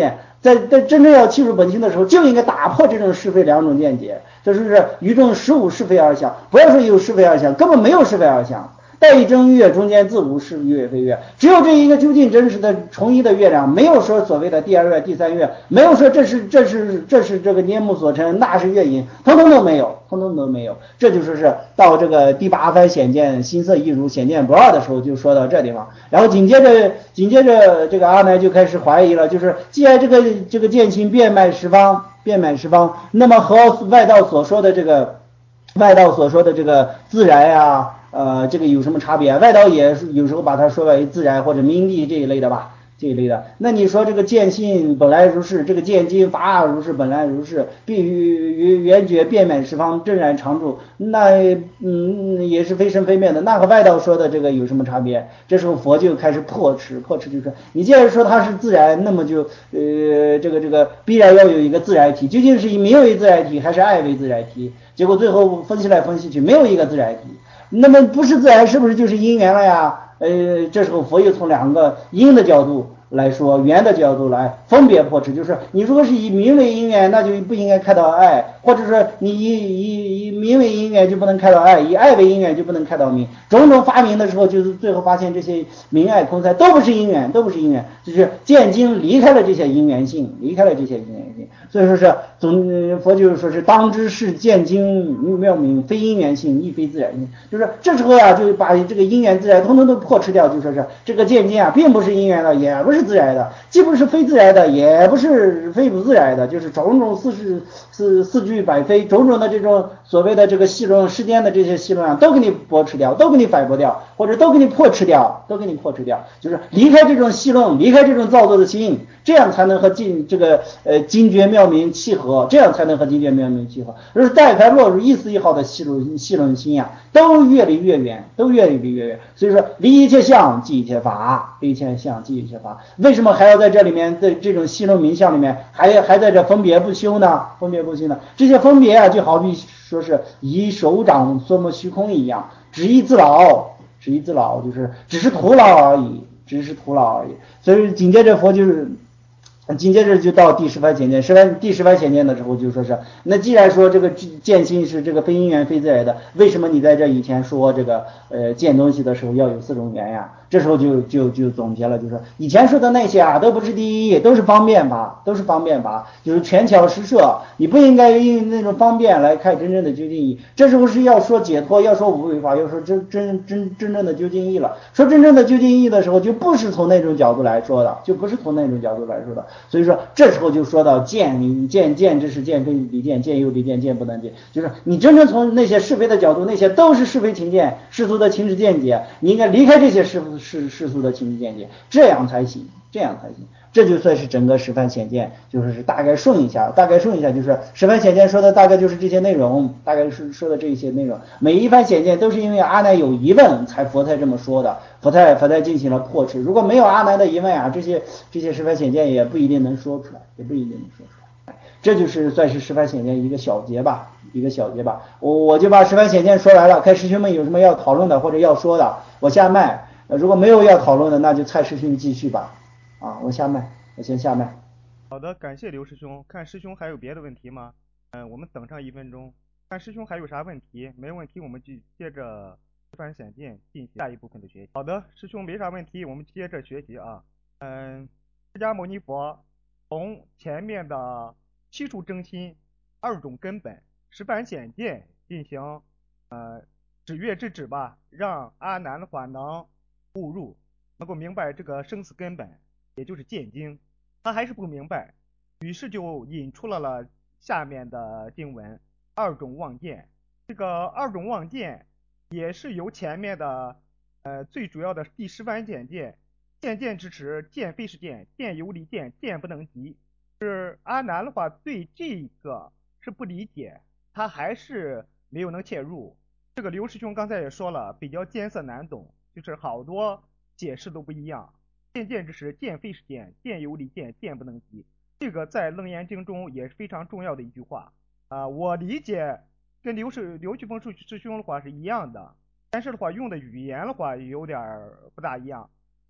在在真正要切入本心的时候，就应该打破这种是非两种见解，这就是于众实无是非二相，不要说有是非二相，根本没有是非二相。待一正月，中间自无是月非月，只有这一个究竟真实的重一的月亮，没有说所谓的第二月、第三月，没有说这是这是这是这个年目所称，那是月影，通通都没有，通通都没有。这就说是到这个第八番显见心色一如显见不二的时候，就说到这地方，然后紧接着紧接着这个阿难就开始怀疑了，就是既然这个这个见心遍满十方，遍满十方，那么和外道所说的这个外道所说的这个自然呀。呃，这个有什么差别？外道也有时候把它说为自然或者名利这一类的吧，这一类的。那你说这个见性本来如是，这个见经法如是，本来如是，必于于圆觉遍满十方，正然常住，那嗯也是非生非灭的。那和外道说的这个有什么差别？这时候佛就开始破斥，破斥就是说，你既然说它是自然，那么就呃这个这个必然要有一个自然体，究竟是以名为自然体还是爱为自然体？结果最后分析来分析去，没有一个自然体。那么不是自然，是不是就是因缘了呀？呃，这时候佛又从两个因的角度来说，缘的角度来分别破斥，就是你如果是以名为因缘，那就不应该开到爱，或者说你以以以名为因缘就不能开到爱，以爱为因缘就不能开到名。种种发明的时候，就是最后发现这些名爱空塞都不是因缘，都不是因缘，就是见经离开了这些因缘性，离开了这些因缘性。所以说是总佛就是说是当知是见经妙明，非因缘性，亦非自然性。就是这时候呀、啊，就把这个因缘自然通通都破斥掉，就说是这个见经啊，并不是因缘的，也不是自然的，既不是非自然的，也不是非不自然的，就是种种四事四四句百非，种种的这种所谓的这个戏论世间的这些戏论啊，都给你驳斥掉，都给你反驳掉，或者都给你破斥掉，都给你破斥掉，就是离开这种戏论，离开这种造作的心，这样才能和经这个呃经觉妙明契合，这样才能和经觉妙明契合。而但凡落入一丝一毫的戏论戏论心呀、啊，都越离越远，都越离越远。所以说，离一切相，即一切法，离一切相，即一切法。为什么还要在这里面，在这种戏论名相里面，还还在这分别不休呢？分别不休呢？这些分别啊，就好比说是以手掌琢磨虚空一样，只一自劳，只一自劳，就是只是徒劳而已，只是徒劳而已。所以紧接着佛就是。紧接着就到第十番显见，十番第十番显见的时候就说是，那既然说这个见心是这个非因缘非自然的，为什么你在这以前说这个呃见东西的时候要有四种缘呀？这时候就就就总结了，就是说以前说的那些啊都不是第一，都是方便法，都是方便法，就是权巧施设，你不应该用那种方便来看真正的究竟义。这时候是要说解脱，要说无为法，要说真真真真正的究竟义了。说真正的究竟义的时候，就不是从那种角度来说的，就不是从那种角度来说的。所以说这时候就说到见见见之是见非离见，见又离见，见不能见，就是你真正从那些是非的角度，那些都是是非情见，世俗的情识见解，你应该离开这些世世世俗的情识见解，这样才行，这样才行。这就算是整个十番显见，就是是大概顺一下，大概顺一下，就是十番显见说的大概就是这些内容，大概是说的这些内容。每一番显见都是因为阿难有疑问，才佛才这么说的，佛才佛才进行了破斥。如果没有阿难的疑问啊，这些这些十番显见也不一定能说出来，也不一定能说出来。这就是算是十番显见一个小节吧，一个小节吧。我我就把十番显见说来了，看师兄们有什么要讨论的或者要说的，我下麦。如果没有要讨论的，那就蔡师兄继续吧。啊，我下麦，我先下麦。 好的，感谢刘师兄。看师兄还有别的问题吗？嗯、呃，我们等上一分钟。看师兄还有啥问题？没问题，我们就接着十番显见进行下一部分的学习。好的，师兄没啥问题，我们接着学习啊。嗯，释迦牟尼佛从前面的七处真心、二种根本、十番显见进行呃指月之指吧，让阿难的话能悟入，能够明白这个生死根本，也就是见经。他还是不明白，于是就引出了了下面的经文二种妄见。这个二种妄见也是由前面的呃最主要的第十番显见，见见之时，见非是见，见犹离见，见不能及。是阿难的话对这个是不理解，他还是没有能切入。这个刘师兄刚才也说了，比较艰涩难懂，就是好多解释都不一样。见见之时，见非是见，见犹离见，见不能及。这个在楞严经中也是非常重要的一句话啊、呃，我理解跟刘师刘旭峰师兄的话是一样的，但是的话用的语言的话有点不大一样。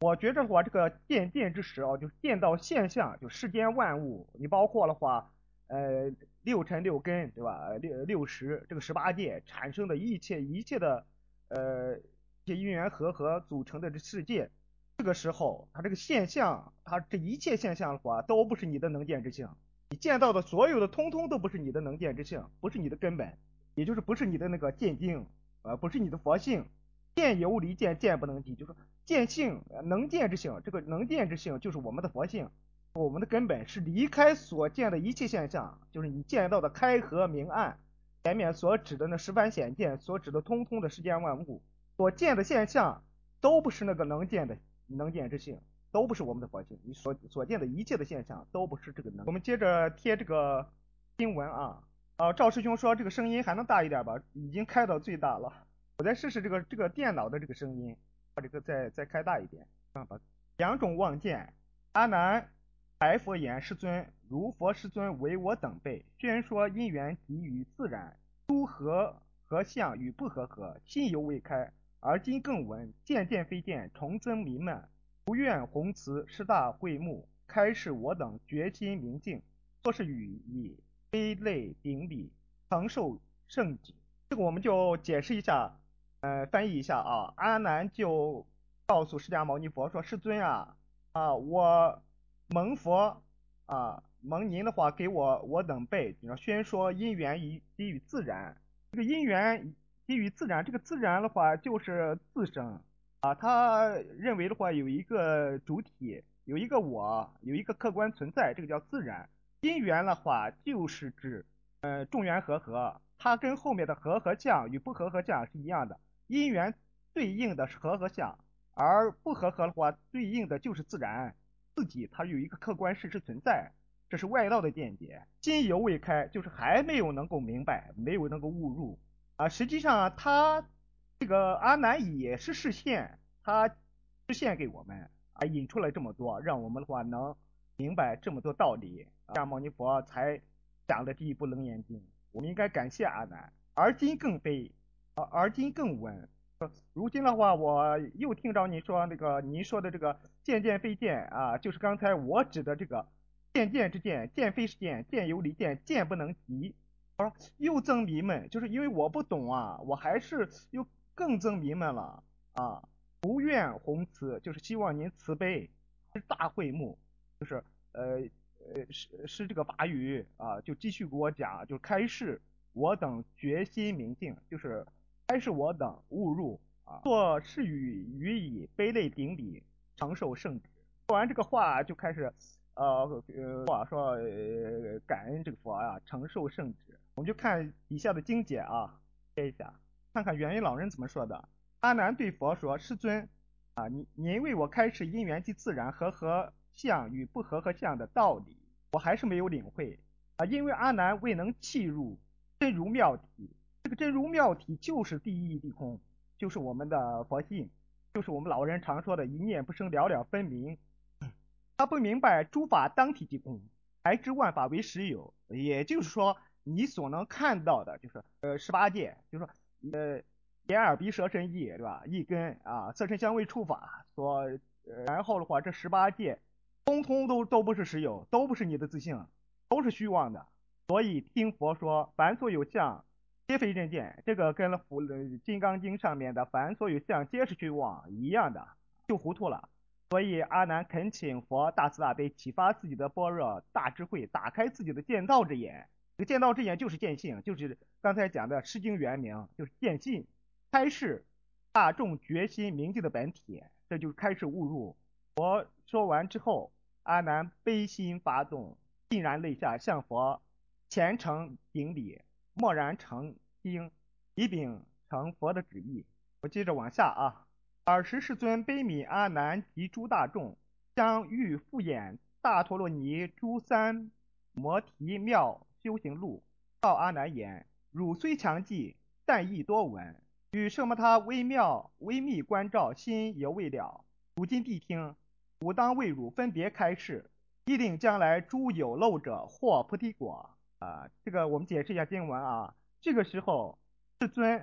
我觉着话，这个见见之时啊，就是见到现象，就世间万物，你包括的话，呃，六尘六根，对吧？呃六六十这个十八界产生的一切一切的，呃，一些因缘和合组成的这世界，这个时候，它这个现象，它这一切现象的话，都不是你的能见之性，你见到的所有的，通通都不是你的能见之性，不是你的根本，也就是不是你的那个见境，呃，不是你的佛性。见有离见，见不能及，就是说见性能见之性，这个能见之性就是我们的佛性，我们的根本是离开所见的一切现象，就是你见到的开合明暗，前面所指的那十番显见，所指的通通的世间万物，所见的现象都不是那个能见的能见之性，都不是我们的佛性，你所所见的一切的现象都不是这个能。我们接着贴这个经文啊，啊，赵师兄说这个声音还能大一点吧？已经开到最大了。我再试试这个这个电脑的这个声音，把这个再再开大一点啊，把两种望见。阿难，白佛言：世尊，如佛世尊为我等辈宣说因缘及于自然，诸合合相与不合合，心犹未开，而今更闻见见非见，重增迷闷，不愿弘慈师大会目，开示我等决心明镜，说是语以悲泪顶礼，承受圣旨。这个我们就解释一下。呃，翻译一下啊，阿难就告诉释迦牟尼佛说：世尊啊，啊，我蒙佛啊，蒙您的话给我我等辈，你要宣说因缘于基于自然，这个因缘基于自然，这个自然的话就是自身啊，他认为的话有一个主体，有一个我，有一个客观存在，这个叫自然。因缘的话就是指呃众缘和合，它跟后面的和合相与不和合相是一样的。因缘对应的是和合相，而不和合的话，对应的就是自然自己，它有一个客观事实存在，这是外道的见解。心犹未开，就是还没有能够明白，没有能够悟入啊。实际上，他这个阿难也是示现，他示现给我们啊，引出来这么多，让我们的话能明白这么多道理。释迦牟尼佛才讲的这一部楞严经，我们应该感谢阿难。而今更非。而而今更闻，如今的话，我又听着你说那个您说的这个见见非见啊，就是刚才我指的这个见见之见，见非是见，见有离见，见不能及。我说又增迷闷，就是因为我不懂啊，我还是又更增迷闷了啊。不愿弘慈，就是希望您慈悲，是大会目，就是呃呃是是这个法语啊，就继续给我讲，就开示我等决心明镜，就是开示我等误入啊，做是语予以悲泪顶礼，承受圣旨。说完这个话，就开始呃呃话说呃感恩这个佛啊，承受圣旨。我们就看底下的经解啊，接一下，看看圆云老人怎么说的。阿难对佛说：世尊啊，您您为我开示因缘即自然和合相与不和合相的道理，我还是没有领会啊，因为阿难未能契入真如妙体。这个真如妙体就是第一义谛空，就是我们的佛性，就是我们老人常说的一念不生，了了分明。他不明白诸法当体即空，还知万法为实有，也就是说，你所能看到的，就是呃十八界，就是说呃眼耳鼻舌身意，对吧？意根啊，色身香味触法所，呃、然后的话，这十八界通通都都不是实有，都不是你的自性，都是虚妄的。所以听佛说，凡所有相，皆非真见，这个跟了《佛金刚经》上面的凡所有相，皆是虚妄一样的，就糊涂了。所以阿难恳请佛大慈大悲，启发自己的般若大智慧，打开自己的见道之眼。这个见道之眼就是见性，就是刚才讲的《诗经》原名，就是见性，开示大众决心明镜的本体，这就是开示悟入。佛说完之后，阿难悲心发动，潸然泪下，向佛虔诚顶礼，默然成经，以秉承佛的旨意。我接着往下啊。尔时世尊悲悯阿难及诸大众，将欲复演大陀罗尼诸三摩提妙修行录，告阿难言：汝虽强记，但亦多闻。与舍摩他微妙微密关照，心犹未了。如今谛听，吾当为汝分别开示，必令将来诸有漏者获菩提果。啊、呃，这个我们解释一下经文啊。这个时候，世尊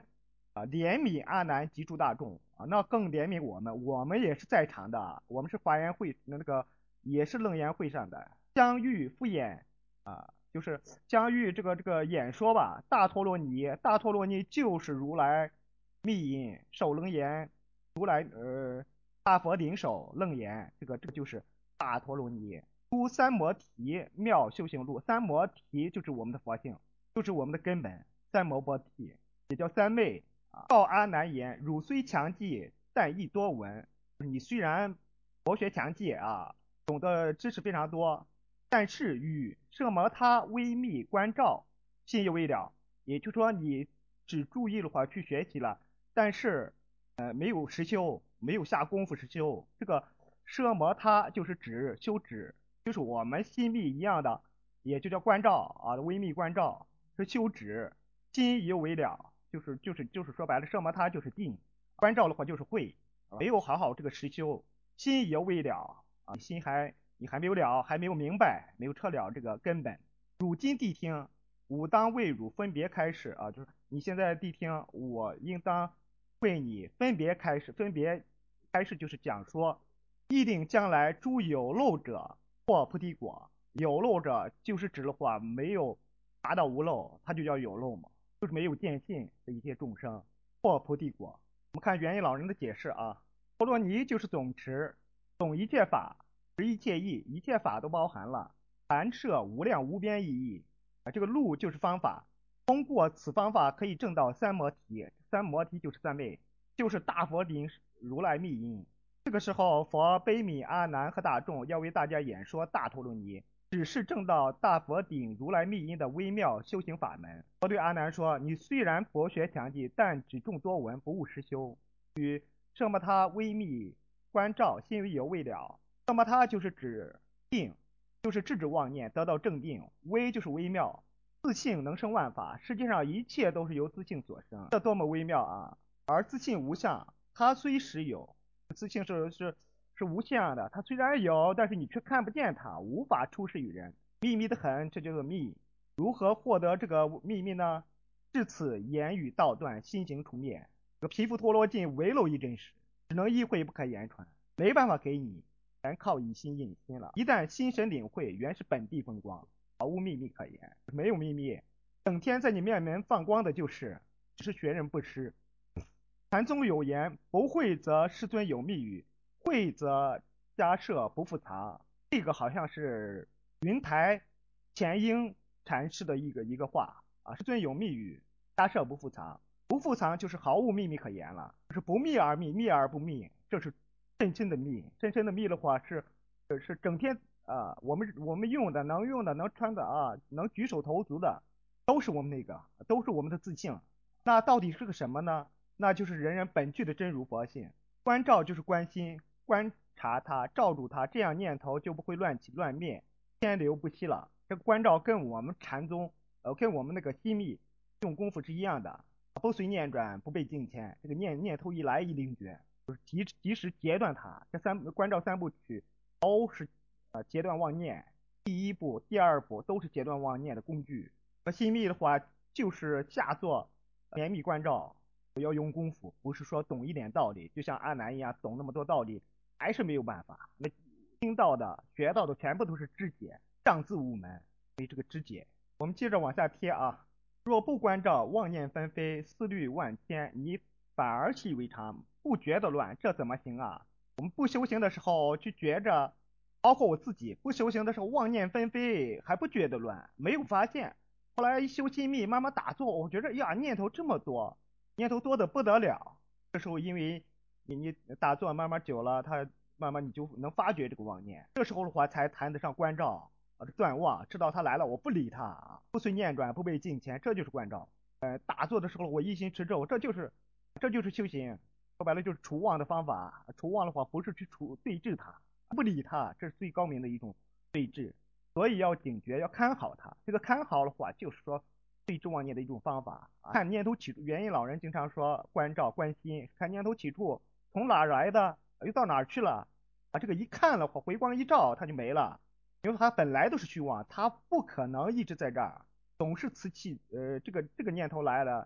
啊，怜悯阿难及诸大众啊，那更怜悯我们，我们也是在场的，我们是华严会那个也是楞严会上的，相遇敷衍啊，就是相遇这个这个演说吧，大陀罗尼，大陀罗尼就是如来密因受楞严，如来呃大佛顶首楞严，这个这个就是大陀罗尼。出三摩提妙修行路，三摩提就是我们的佛性，就是我们的根本，三摩波提也叫三昧。告阿难言：汝虽强记，但亦多闻。你虽然博学强记啊，懂得知识非常多，但是与摄摩他微密关照，心有未了。也就是说，你只注意的话去学习了，但是呃没有实修，没有下功夫实修。这个摄摩他就是指修止，就是我们心密一样的，也就叫关照啊，微密关照是修止，心有未了。就是就是就是说白了，摄摩他就是定，关照的话就是会，没有好好这个实修，心也未了啊，心还你还没有了，还没有明白，没有彻了这个根本。汝今谛听，吾当为汝分别开示啊，就是你现在谛听，我应当为你分别开示，分别开示就是讲说，必定将来诸有漏者或菩提果，有漏者就是指的话没有达到无漏，它就叫有漏嘛。就是没有见性的一些众生或菩提果。我们看元音老人的解释啊，陀罗尼就是总持，懂一切法，识一切义，一切法都包含了，含摄无量无边意义啊。这个路就是方法，通过此方法可以证到三摩提，三摩提就是三昧，就是大佛顶如来密因。这个时候，佛悲悯阿难和大众，要为大家演说大陀罗尼。只是证到大佛顶如来密因的微妙修行法门。佛对阿难说：你虽然博学强记，但只重多闻，不务实修。与摄摩他微密关照，心有未了。摄摩他就是指定，就是制止妄念，得到正定。微就是微妙，自性能生万法。世界上一切都是由自性所生，这多么微妙啊！而自性无相，它虽实有，自性是是。是无相的，它虽然有，但是你却看不见它，无法出示于人，秘密的很，这就是密。如何获得这个秘密呢？至此言语道断，心行除灭。这个皮肤陀罗尽，唯漏一真实，只能意会不可言传，没办法给你，全靠以心印心了。一旦心神领会，原是本地风光，毫无秘密可言，没有秘密，整天在你面门放光的就是，只是学人不识。禅宗有言：不会则师尊有密语。会则家设不复藏，这个好像是云台前英禅师的一个一个话啊。师尊有密语，家设不复藏，不复藏就是毫无秘密可言了，就是不密而密，密而不密，这是深深的密。深深的密的话是是整天啊，我们我们用的能用的能穿的啊，能举手投足的，都是我们那个，都是我们的自性。那到底是个什么呢？那就是人人本具的真如佛性。关照就是关心。观察它，照住它，这样念头就不会乱起乱灭，天流不息了。这个关照跟我们禅宗，呃，跟我们那个心密用功夫是一样的，不随念转，不被境迁。这个念念头一来一灵觉，就是及及时截断它。这三关照三部曲都是呃截断妄念，第一步、第二步都是截断妄念的工具。而心密的话，就是下作绵密关照。要用功夫，不是说懂一点道理，就像阿难一样懂那么多道理，还是没有办法。那听到的、学到的全部都是知解，上自无门，所以这个知解。我们接着往下贴啊。若不关照，妄念纷飞，思虑万千，你反而习以为常，不觉得乱，这怎么行啊？我们不修行的时候就觉着，包括我自己不修行的时候妄念纷飞，还不觉得乱，没有发现。后来一修心密，慢慢打坐，我觉着呀，念头这么多。念头多的不得了，这时候因为你你打坐慢慢久了，他慢慢你就能发觉这个妄念，这时候的话才谈得上关照啊，断妄，知道他来了，我不理他啊，不随念转，不被境迁，这就是关照。呃，打坐的时候我一心持咒，这就是这就是修行，说白了就是除妄的方法。除妄的话不是去除对治它，不理它，这是最高明的一种对治，所以要警觉，要看好它。这个看好的话，就是说。对治妄念的一种方法，看念头起处。元音老人经常说关照关心，看念头起处从哪来的，又到哪儿去了啊？这个一看了，回光一照，它就没了。因为它本来都是虚妄，它不可能一直在这儿，总是瓷器。呃，这个这个念头来了，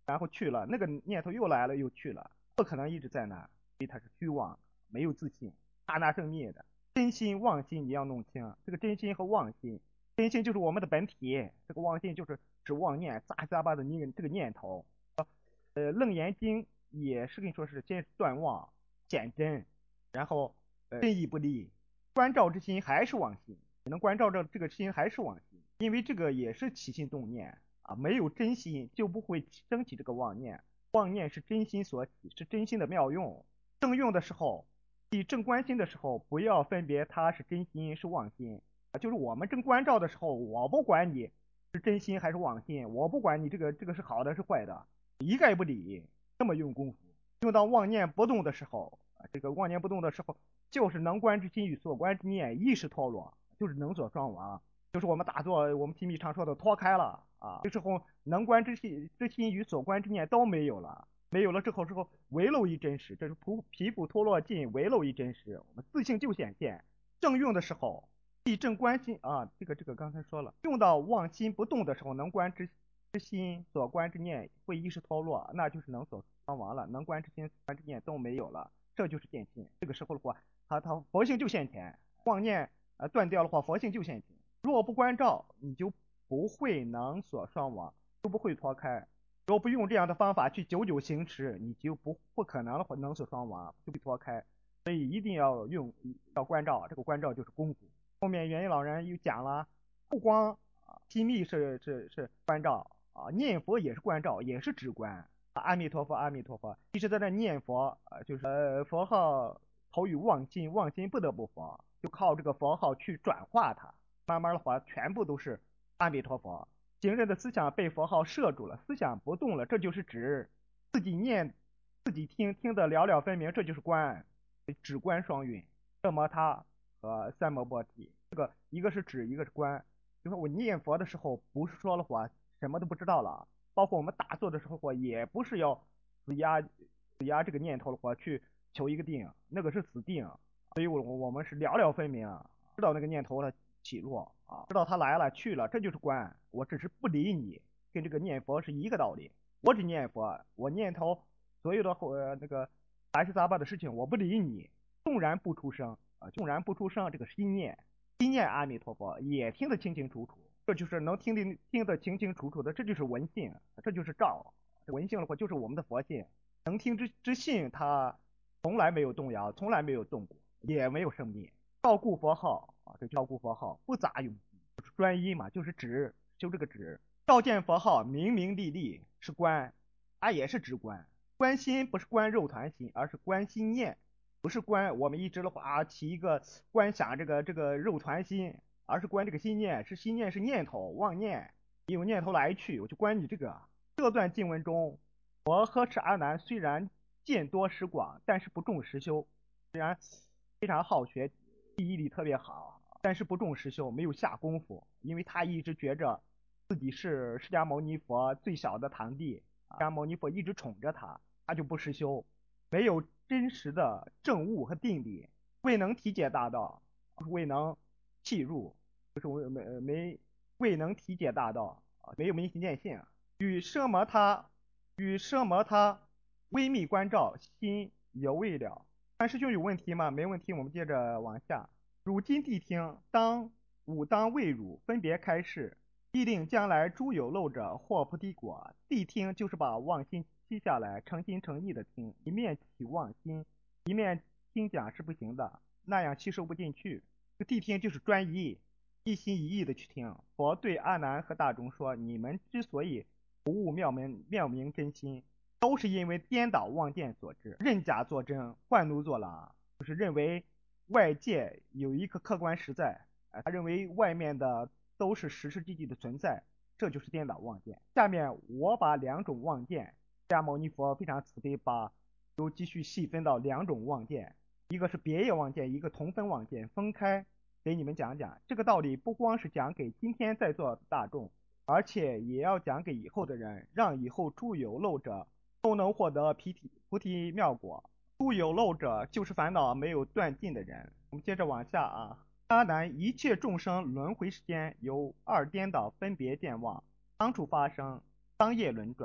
然后去了，那个念头又来了又去了，不可能一直在那，所以它是虚妄，没有自信，刹那生灭的。真心妄心你要弄清，这个真心和妄心，真心就是我们的本体，这个妄心就是指妄念，杂七杂八的那这个念头。呃，楞严经也是跟你说是先断妄显真，然后呃真意不离，观照之心还是妄心，你能观照这这个心还是妄心，因为这个也是起心动念啊，没有真心就不会升起这个妄念，妄念是真心所起，是真心的妙用，正用的时候，你正观心的时候，不要分别它是真心是妄心啊，就是我们正观照的时候，我不管你是真心还是妄心，我不管你这个这个是好的是坏的。一概不理，这么用功夫，用到妄念不动的时候，啊，这个妄念不动的时候，就是能观之心与所观之念一时脱落，就是能所双亡，就是我们打坐，我们提密常说的脱开了啊，这时候能观之心之心与所观之念都没有了，没有了之后之后唯漏一真实，这是皮皮肤脱落尽，唯漏一真实，我们自性就显现，正用的时候，地正观心啊，这个这个刚才说了，用到妄心不动的时候，能观之。之心所观之念会一时脱落，那就是能所双亡了，能观之心、观之念都没有了，这就是见性。这个时候的话，他他佛性就现前，妄念呃断掉的话，佛性就现前。若不关照，你就不会能所双亡，就不会脱开。若不用这样的方法去久久行持，你就不不可能的能所双亡，就会脱开。所以一定要用要关照，这个关照就是功夫。后面元音老人又讲了，不光啊，机密是是是关照。啊，念佛也是关照，也是直观。啊，阿弥陀佛，阿弥陀佛，一直在那念佛，啊，就是呃佛号投于妄心，妄心不得不佛，就靠这个佛号去转化它，慢慢的话，全部都是阿弥陀佛。行人的思想被佛号摄住了，思想不动了，这就是指自己念，自己听，听得了了分明，这就是观，指观双运，这么他和三摩波提，这个一个是指，一个是观。就是我念佛的时候，不是说了话。什么都不知道了，包括我们打坐的时候，也不是要死压死压这个念头的话去求一个定，那个是死定，所以我我们是了了分明，知道那个念头的起落啊，知道它来了去了，这就是观，我只是不理你，跟这个念佛是一个道理，我只念佛，我念头所有的呃那个杂七杂八的事情，我不理你，纵然不出声啊，纵然不出声，这个心念心念阿弥陀佛也听得清清楚楚。这就是能听得听得清清楚楚的，这就是闻性，这就是照。闻性的话就是我们的佛性，能听之之性，它从来没有动摇，从来没有动过，也没有生灭。照顾佛号啊，这照顾佛号不杂用，就是专一嘛，就是指修这个指。照见佛号明明历历是观，它也是直观。观心不是观肉团心，而是观心念，不是观我们一直的话啊起一个观想这个这个肉团心。而是观这个心念，是心念是念头妄念，你有念头来去，我就观你这个。这段经文中，佛呵斥阿难虽然见多识广，但是不重实修，虽然非常好学，记忆力特别好，但是不重实修，没有下功夫，因为他一直觉着自己是释迦牟尼佛最小的堂弟，释迦牟尼佛一直宠着他，他就不实修，没有真实的正悟和定力，未能体解大道，未能契入，就是我没没未能体解大道啊，没有明心见性，与奢摩他与奢摩他微密关照，心犹未了。看师兄有问题吗？没问题，我们接着往下。汝今谛听，当吾当为汝分别开示，必令将来诸有漏者获菩提果。谛听就是把妄心吸下来，诚心诚意的听，一面起妄心，一面听讲是不行的，那样吸收不进去。谛听就是专一，一心一意的去听。佛对阿难和大众说：你们之所以不悟妙明妙明真心，都是因为颠倒妄见所致，认假作真，换奴作郎，就是认为外界有一个客观实在，他认为外面的都是实实际际的存在，这就是颠倒妄见。下面我把两种妄见，释迦牟尼佛非常慈悲，把都继续细分到两种妄见。一个是别业妄见，一个同分妄见，分开给你们讲讲。这个道理不光是讲给今天在座大众，而且也要讲给以后的人，让以后诸有漏者都能获得菩提菩提妙果。诸有漏者就是烦恼没有断尽的人。我们接着往下啊。阿难，一切众生轮回时间由二颠倒分别见妄，当处发生，当夜轮转。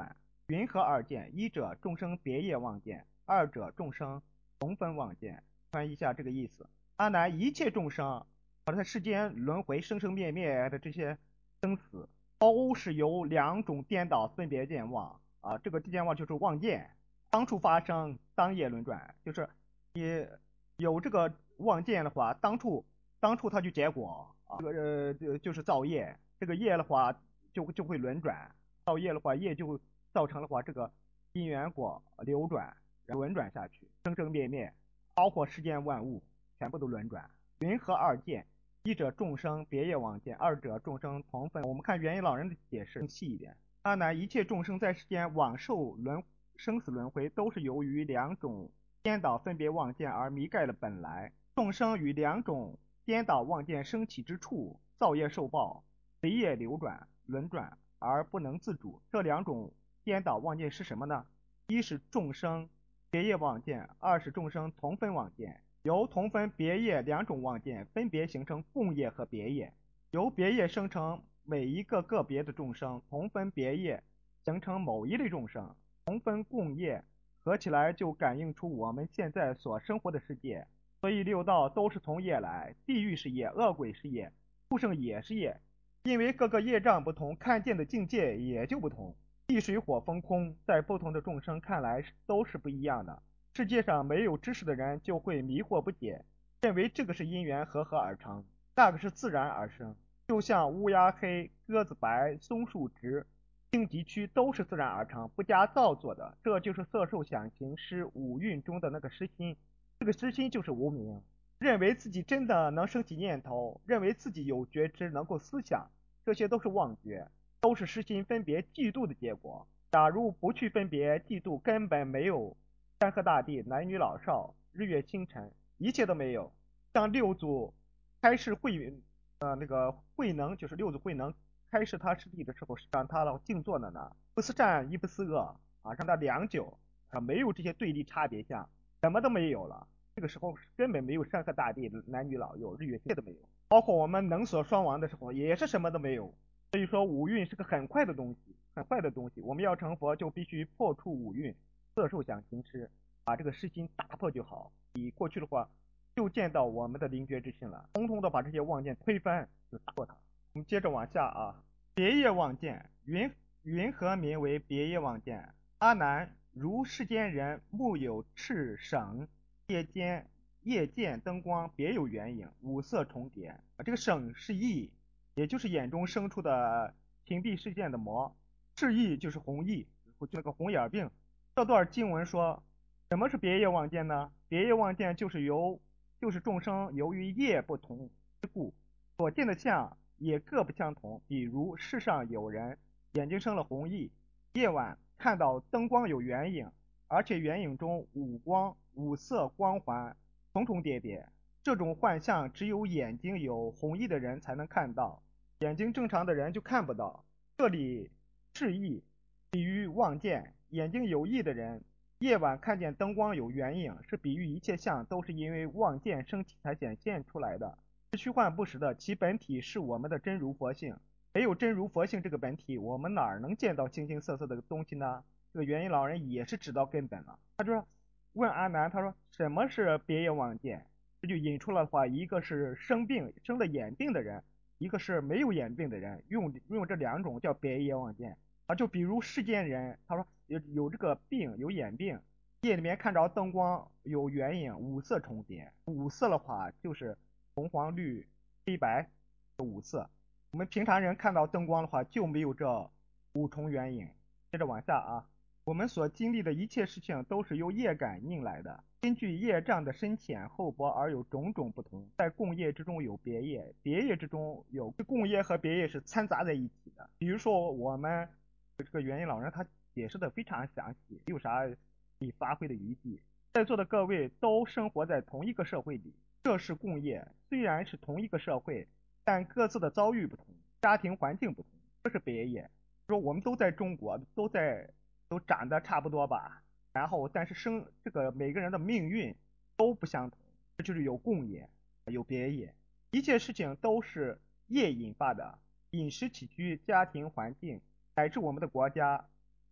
云何二见？一者众生别业妄见，二者众生同分妄见。翻译一下这个意思。阿难，一切众生，他世间轮回生生灭灭的这些生死，都是由两种颠倒分别见妄啊，这个见妄就是妄见，当处发生，当夜轮转，就是你有这个妄见的话，当处当处它就结果啊，这个呃就是造业，这个业的话就就会轮转，造业的话业就会造成的话这个因缘果流转轮转下去，生生灭灭，包括世间万物全部都轮转。云何二见？一者众生别业妄见，二者众生同分。我们看元音老人的解释更细一点。阿难，一切众生在世间往受轮生死轮回，都是由于两种颠倒分别妄见而迷盖了本来。众生与两种颠倒妄见升起之处，造业受报，随业流转轮转而不能自主。这两种颠倒妄见是什么呢？一是众生别业妄见，二是众生同分妄见。由同分别业两种妄见分别形成共业和别业，由别业生成每一个个别的众生，同分别业形成某一类众生，同分共业合起来就感应出我们现在所生活的世界。所以六道都是从业来，地狱是业，恶鬼是业，畜生也是业。因为各个业障不同，看见的境界也就不同。地水火风空在不同的众生看来都是不一样的。世界上没有知识的人就会迷惑不解，认为这个是因缘和合而成，那个是自然而生。就像乌鸦黑、鸽子白、松树直、荆棘曲都是自然而成，不加造作的。这就是色受想行识五蕴中的那个识心，这个识心就是无明，认为自己真的能升起念头，认为自己有觉知能够思想，这些都是妄觉，都是识心分别嫉妒的结果。假如不去分别嫉妒，根本没有山河大地、男女老少、日月星辰，一切都没有。像六祖开示慧呃那个慧能，就是六祖慧能开示他师弟的时候，让他了静坐的呢，不思善亦不思恶啊，让他良久啊，没有这些对立差别相，什么都没有了。这个时候根本没有山河大地、男女老幼、日月星都没有，包括我们能所双亡的时候，也是什么都没有。所以说五蕴是个很快的东西，很快的东西。我们要成佛，就必须破除五蕴。色受想行识，把这个识心打破就好。你过去的话，就见到我们的灵觉之心了，通通的把这些妄见推翻，就打破它。我们接着往下啊，别业妄见，云云何名为别业妄见？阿难，如世间人目有赤省，夜间夜见灯光别有原影，五色重叠。这个省是翳，也就是眼中生出的屏蔽视线的膜，赤翳就是红翳，就那个红眼病。这段经文说，什么是别业妄见呢？别业妄见就是由就是众生由于业不同之故，所见的相也各不相同。比如世上有人眼睛生了红翳，夜晚看到灯光有圆影，而且圆影中五光五色光环重重叠叠，这种幻象只有眼睛有红翳的人才能看到，眼睛正常的人就看不到。这里示意比喻妄见，眼睛有翳的人夜晚看见灯光有圆影，是比喻一切相都是因为妄见升起才显现出来的，是虚幻不实的，其本体是我们的真如佛性。没有真如佛性这个本体，我们哪儿能见到形形色色的东西呢？这个元音老人也是知道根本了。他就说问阿难，他说什么是别业妄见？这就引出了话，一个是生病生了眼病的人，一个是没有眼病的人，用用这两种叫别业妄见啊。就比如世间人，他说有有这个病，有眼病，夜里面看着灯光有圆影，五色重叠。五色的话就是红黄绿黑白五色。我们平常人看到灯光的话就没有这五重圆影。接着往下啊，我们所经历的一切事情都是由业感应来的，根据业障的深浅厚薄而有种种不同。在共业之中有别业，别业之中有共业和别业是掺杂在一起的。比如说我们这个元音老人他解释的非常详细，没有啥可以发挥的余地。在座的各位都生活在同一个社会里，这是共业，虽然是同一个社会，但各自的遭遇不同，家庭环境不同，这是别业。说我们都在中国，都在都长得差不多吧，然后但是生这个每个人的命运都不相同，这就是有共业，有别业。一切事情都是业引发的，饮食起居、家庭环境乃至我们的国家，这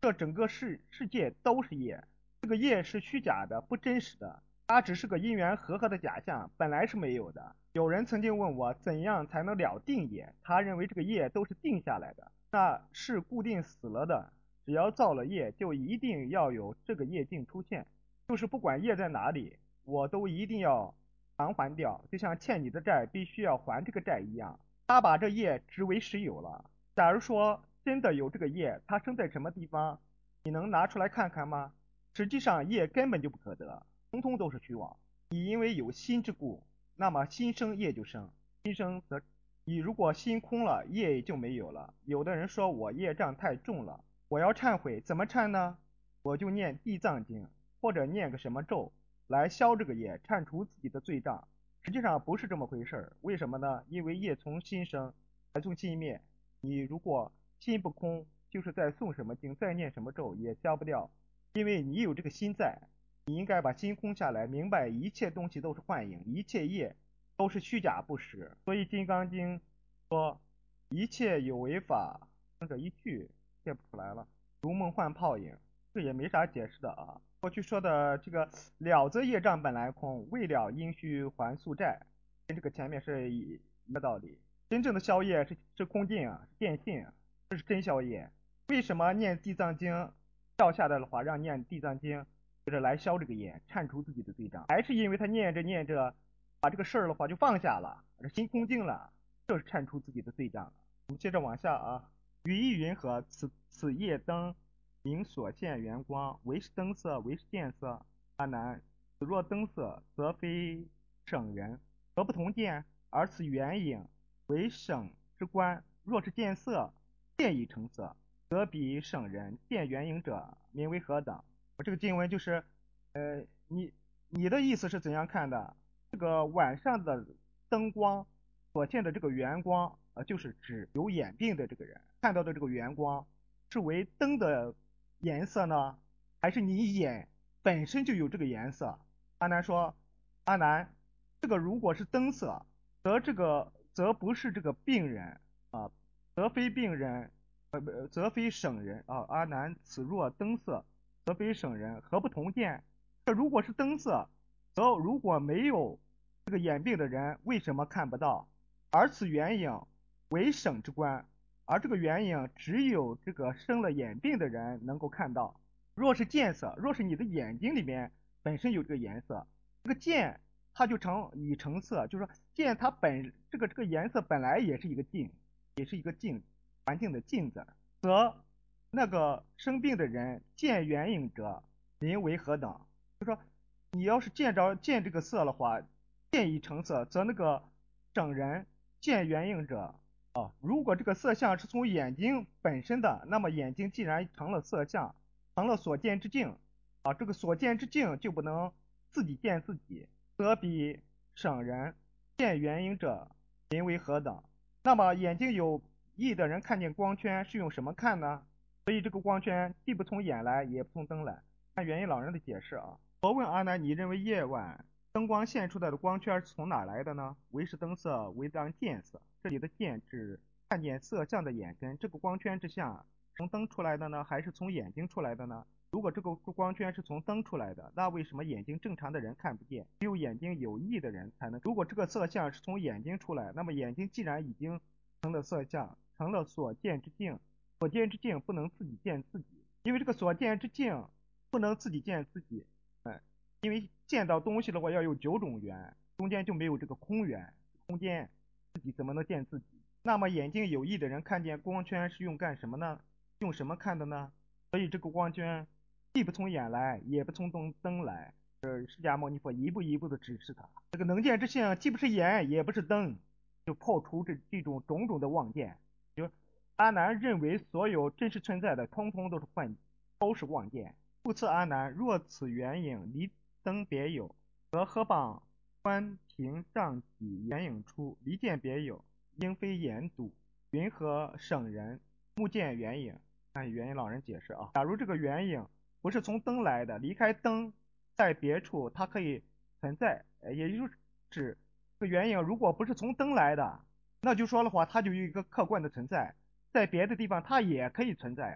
这整个世世界都是业，这个业是虚假的，不真实的，它只是个因缘和合的假象，本来是没有的。有人曾经问我，怎样才能了定业？他认为这个业都是定下来的，那是固定死了的。只要造了业，就一定要有这个业境出现，就是不管业在哪里，我都一定要偿还掉，就像欠你的债必须要还这个债一样。他把这业执为实有了。假如说真的有这个业，它生在什么地方，你能拿出来看看吗？实际上业根本就不可得，通通都是虚妄。你因为有心之故，那么心生业就生，心生则你如果心空了，业就没有了。有的人说我业障太重了，我要忏悔，怎么忏呢？我就念地藏经，或者念个什么咒来消这个业，忏除自己的罪障。实际上不是这么回事儿，为什么呢？因为业从心生，还从心灭。你如果心不空，就是在诵什么经，再念什么咒也消不掉，因为你有这个心在。你应该把心空下来，明白一切东西都是幻影，一切业都是虚假不实。所以《金刚经》说，一切有为法，这一句写不出来了，如梦幻泡影，这也没啥解释的啊。过去说的这个了则业障本来空，未了应须还宿债，跟这个前面是一一个道理。真正的消业是是空境啊，是电信啊，这是真消业。为什么念地藏经掉下来的话，让念地藏经就是来消这个业，忏除自己的罪障，还是因为他念着念着，把这个事儿的话就放下了，心空静了，这是忏除自己的罪障。我们接着往下啊，语意云何？此此夜灯明所现圆光，为是灯色，为是见色。阿难，此若灯色，则非省人，何不同见？而此圆影为省之观，若是见色，见已成色，则彼省人，见圆影者，名为何等？我这个经文就是，呃，你你的意思是怎样看的？这个晚上的灯光所见的这个圆光，呃，就是指有眼病的这个人看到的这个圆光，是为灯的颜色呢，还是你眼本身就有这个颜色？阿难说，阿难，这个如果是灯色，则这个则不是这个病人啊，则非病人，呃不，则非省人啊。阿难，此若灯色，则非省人，何不同见？这如果是灯色，则如果没有这个眼病的人，为什么看不到？而此原影为省之观，而这个原影只有这个生了眼病的人能够看到。若是见色，若是你的眼睛里面本身有这个颜色，这个见它就成已成色，就是说见它本这个这个颜色本来也是一个镜，也是一个镜环境的镜子，则那个生病的人见原影者，名为何等？就说你要是见着见这个色的话，见已成色，则那个整人见原影者啊，如果这个色相是从眼睛本身的，那么眼睛既然成了色相，成了所见之境啊，这个所见之境就不能自己见自己，则比省人见原影者，名为何等？那么眼睛有益的人看见光圈是用什么看呢？所以这个光圈既不从眼来，也不从灯来。看元音老人的解释啊。我问阿难，你认为夜晚灯光现出来的光圈是从哪来的呢？为是灯色，为当见色。这里的见指看见色相的眼根。这个光圈之相从灯出来的呢，还是从眼睛出来的呢？如果这个光圈是从灯出来的，那为什么眼睛正常的人看不见，只有眼睛有益的人才能？如果这个色相是从眼睛出来，那么眼睛既然已经成了色相，成了所见之境，所见之境不能自己见自己，因为这个所见之境不能自己见自己，嗯，因为见到东西的话要有九种缘，中间就没有这个空缘，空间自己怎么能见自己？那么眼睛有益的人看见光圈是用干什么呢？用什么看的呢？所以这个光圈既不从眼来，也不从灯灯来。呃，释迦牟尼佛一步一步的指示他，这个能见之性既不是眼，也不是灯，就破除这这种种种的妄见。就阿难认为所有真实存在的，通通都是幻，都是妄见。故次阿难，若此圆影离灯别有，则何妨观屏障己圆影出，离见别有，应非眼睹，云何省人目见圆影？看圆影老人解释啊，假如这个圆影不是从灯来的，离开灯在别处它可以存在，也就是指这个圆影如果不是从灯来的，那就说的话它就有一个客观的存在，在别的地方它也可以存在啊。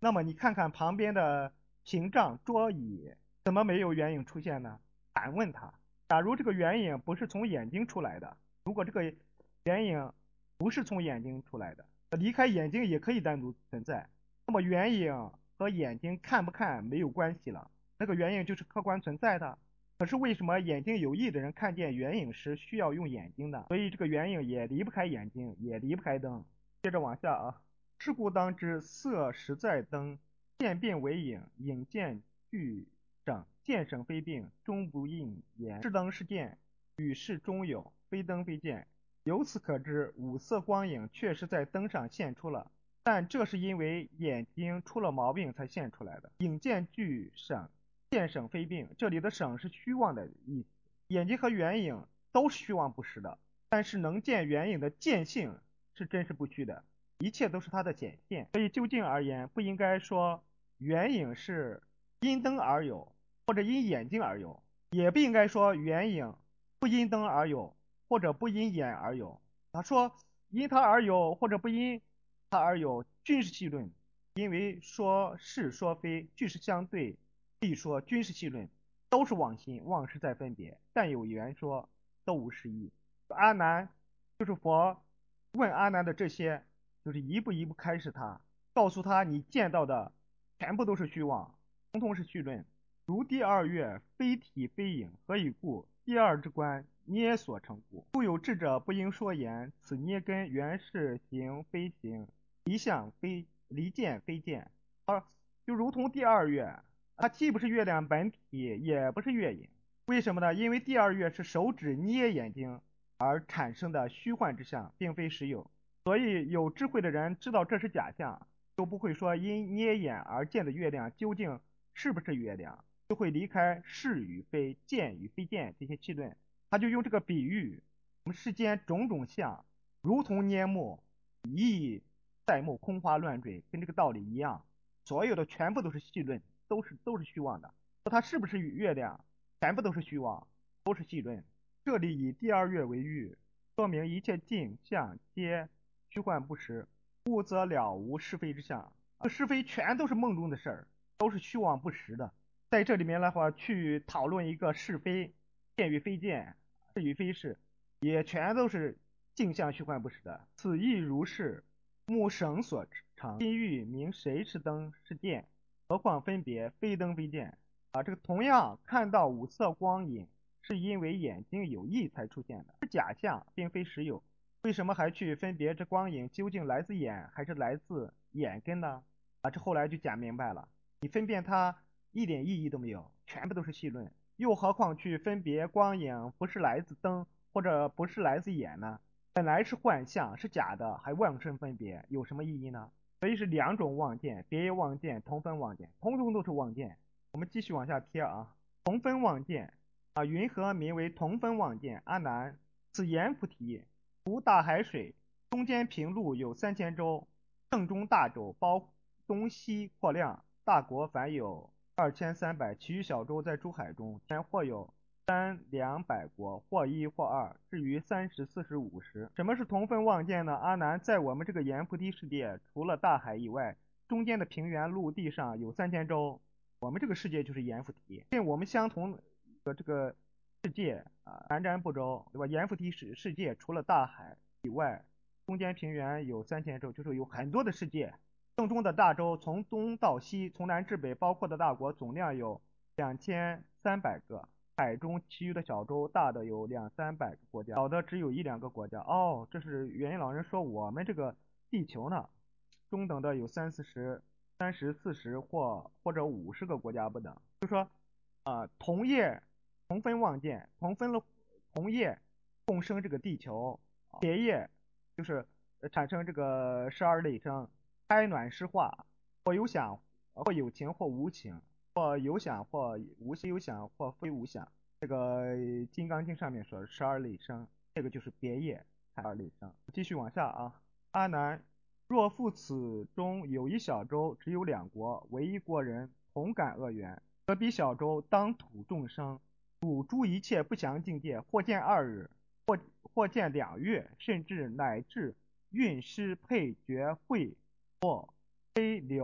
那么你看看旁边的屏障、桌椅，怎么没有原影出现呢？反问他，假如这个原影不是从眼睛出来的，如果这个原影不是从眼睛出来的，离开眼睛也可以单独存在，那么原影和眼睛看不看没有关系了，那个原影就是客观存在的。可是为什么眼睛有异的人看见原影时需要用眼睛呢？所以这个原影也离不开眼睛，也离不开灯。接着往下啊，是故当知色实在灯，渐变为影，影渐俱整，渐省非病，终不应言。是灯是剑，与世中有，非灯非剑。由此可知，五色光影确实在灯上现出了，但这是因为眼睛出了毛病才现出来的。影渐俱省，渐省非病，这里的省是虚妄的意思。眼睛和原影都是虚妄不实的，但是能见原影的见性是真实不虚的，一切都是它的显现。所以就近而言，不应该说原影是因灯而有，或者因眼睛而有，也不应该说原影不因灯而有，或者不因眼而有。他说因它而有，或者不因它而有，均是戏论。因为说是说非，句式相对，必说均是戏论，都是妄心，妄是在分别，但有缘说，都无实义。阿难就是佛问阿难的这些，就是一步一步开始他，告诉他你见到的全部都是虚妄，通通是虚论。如第二月，非体非影，何以故？第二之观，捏所成故。故有智者不应说言，此捏根原是形非形，离相非离见非见。而就如同第二月，它既不是月亮本体，也不是月影。为什么呢？因为第二月是手指捏眼睛而产生的虚幻之象，并非实有。所以有智慧的人知道这是假象，就不会说因捏眼而见的月亮究竟是不是月亮，就会离开是与非、见与非见这些气论。他就用这个比喻，我们世间种种相如同捏木，以在目空花乱坠，跟这个道理一样，所有的全部都是戏论，都是都是虚妄的。它是不是月亮，全部都是虚妄，都是戏论。这里以第二月为喻，说明一切境相皆虚幻不实，故则了无是非之相。这是非全都是梦中的事儿，都是虚妄不实的。在这里面的话，去讨论一个是非，见与非见，是与非是，也全都是镜像虚幻不实的。此亦如是，目绳所成，心欲明谁是灯是剑，何况分别非灯非剑啊？这个同样看到五色光影，是因为眼睛有意才出现的，是假象，并非实有。为什么还去分别这光影究竟来自眼还是来自眼根呢？啊，这后来就讲明白了，你分辨它一点意义都没有，全部都是戏论。又何况去分别光影不是来自灯或者不是来自眼呢？本来是幻象，是假的，还妄生分别，有什么意义呢？所以是两种妄见，别业妄见、同分妄见，通通都是妄见。我们继续往下贴啊，同分妄见啊，云何名为同分妄见？阿难，此言菩提，如大海水，中间平路有三千洲，正中大洲，包东西扩量，大国凡有二千三百，其余小洲在诸海中，前或有三两百国，或一或二，至于三十、四十、五十。什么是同分妄见呢？阿难，在我们这个阎浮提世界，除了大海以外，中间的平原陆地上有三千洲，我们这个世界就是阎浮提，跟我们相同的这个世界啊，南瞻部洲，对吧？阎浮提世世界除了大海以外，中间平原有三千洲，就是有很多的世界。正中的大洲从东到西，从南至北，包括的大国总量有两千三百个。海中其余的小洲，大的有两三百个国家，小的只有一两个国家。哦，这是元音老人说我们这个地球呢，中等的有三四十、三十、四十或或者五十个国家不等。就说啊、呃，同业同分妄见，同分了同业共生这个地球，别业就是产生这个十二类生，开暖湿化，或有想，或有情，或无情。或有想或无有想或非无想，这个《金刚经》上面说十二类生，这个就是别业十二类生。继续往下啊，阿难，若复此中有一小洲，只有两国，为一国人同感恶缘，则彼小洲当土众生，主诸一切不祥境界，或见二日，或或见两月，甚至乃至运师配绝会或非流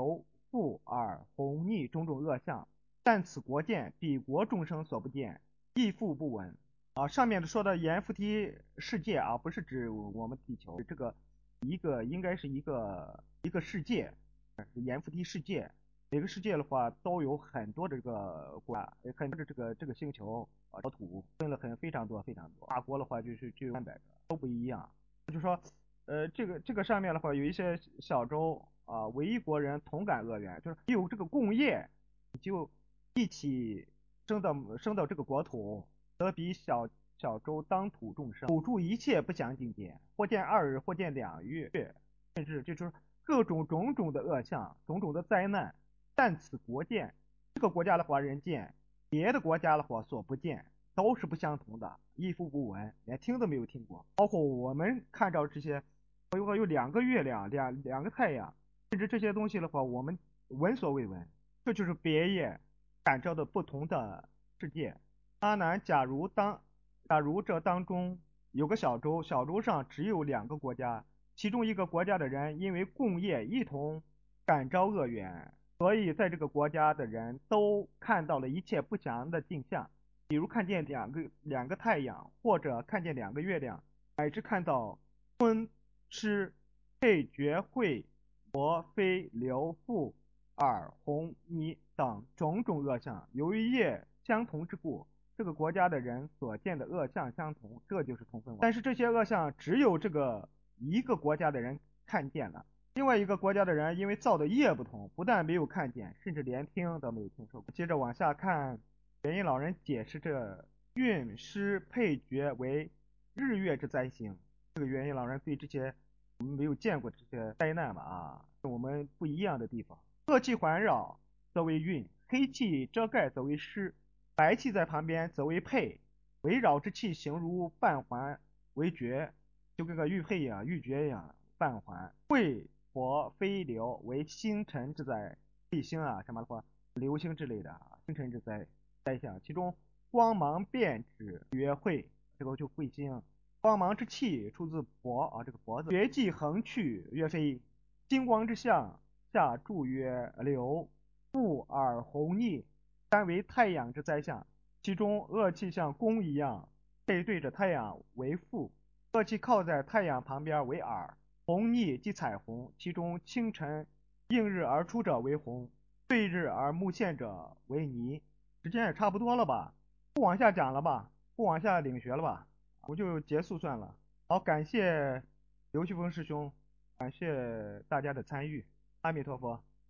富尔红逆种种恶相，但此国见，彼国众生所不见，亦复不闻。啊，上面说的阎浮提世界啊，不是指我们地球，这个一个应该是一个一个世界，阎浮提世界。每个世界的话都有很多的这个国家，很多的这个这个星球啊，国土分了很非常多非常多。大国的话就是就有三百个，都不一样。就说呃这个这个上面的话有一些小洲啊，唯一国人同感恶缘，就是有这个共业，就一起生到生到这个国土，则比小小洲当土众生，土著一切不详境界，或见二日，或见两月，甚至就是各种种种的恶相，种种的灾难。但此国见，这个国家的话人见，别的国家的话所不见，都是不相同的，亦复不闻，连听都没有听过。包括我们看到这些，有个有两个月亮，两两个太阳，甚至这些东西的话，我们闻所未闻。这就是别业感召的不同的世界。阿难，假如当假如这当中有个小洲，小洲上只有两个国家，其中一个国家的人因为共业一同感召恶缘，所以在这个国家的人都看到了一切不祥的景象，比如看见两个两个太阳，或者看见两个月亮，乃至看到春湿配绝秽薄非流富尔红泥等种种恶相。由于业相同之故，这个国家的人所见的恶相相同，这就是同分王。但是这些恶相只有这个一个国家的人看见了，另外一个国家的人因为造的业不同，不但没有看见，甚至连听都没有听说过。接着往下看，元音老人解释这运湿配绝为日月之灾星。这个元音老人对这些我们没有见过这些灾难嘛啊，是我们不一样的地方。恶气环绕则为运，黑气遮盖则为湿，白气在旁边则为配，围绕之气形如半环为绝，就跟个玉佩一样、玉珏一样，半环。会火飞流为星辰之灾，卫星啊什么的话，流星之类的啊，星辰之灾灾象。其中光芒变之曰会，这个就彗星。光芒之气出自脖啊，这个脖子。绝迹横去曰飞，金光之象下注曰流。富而红逆，单为太阳之灾象，其中恶气像弓一样背对着太阳为富，恶气靠在太阳旁边为耳。红逆即彩虹，其中清晨映日而出者为红，对日而目现者为泥。时间也差不多了吧，不往下讲了吧，不往下领学了吧，我就结束算了。好，感谢刘旭峰师兄，感谢大家的参与，阿弥陀佛。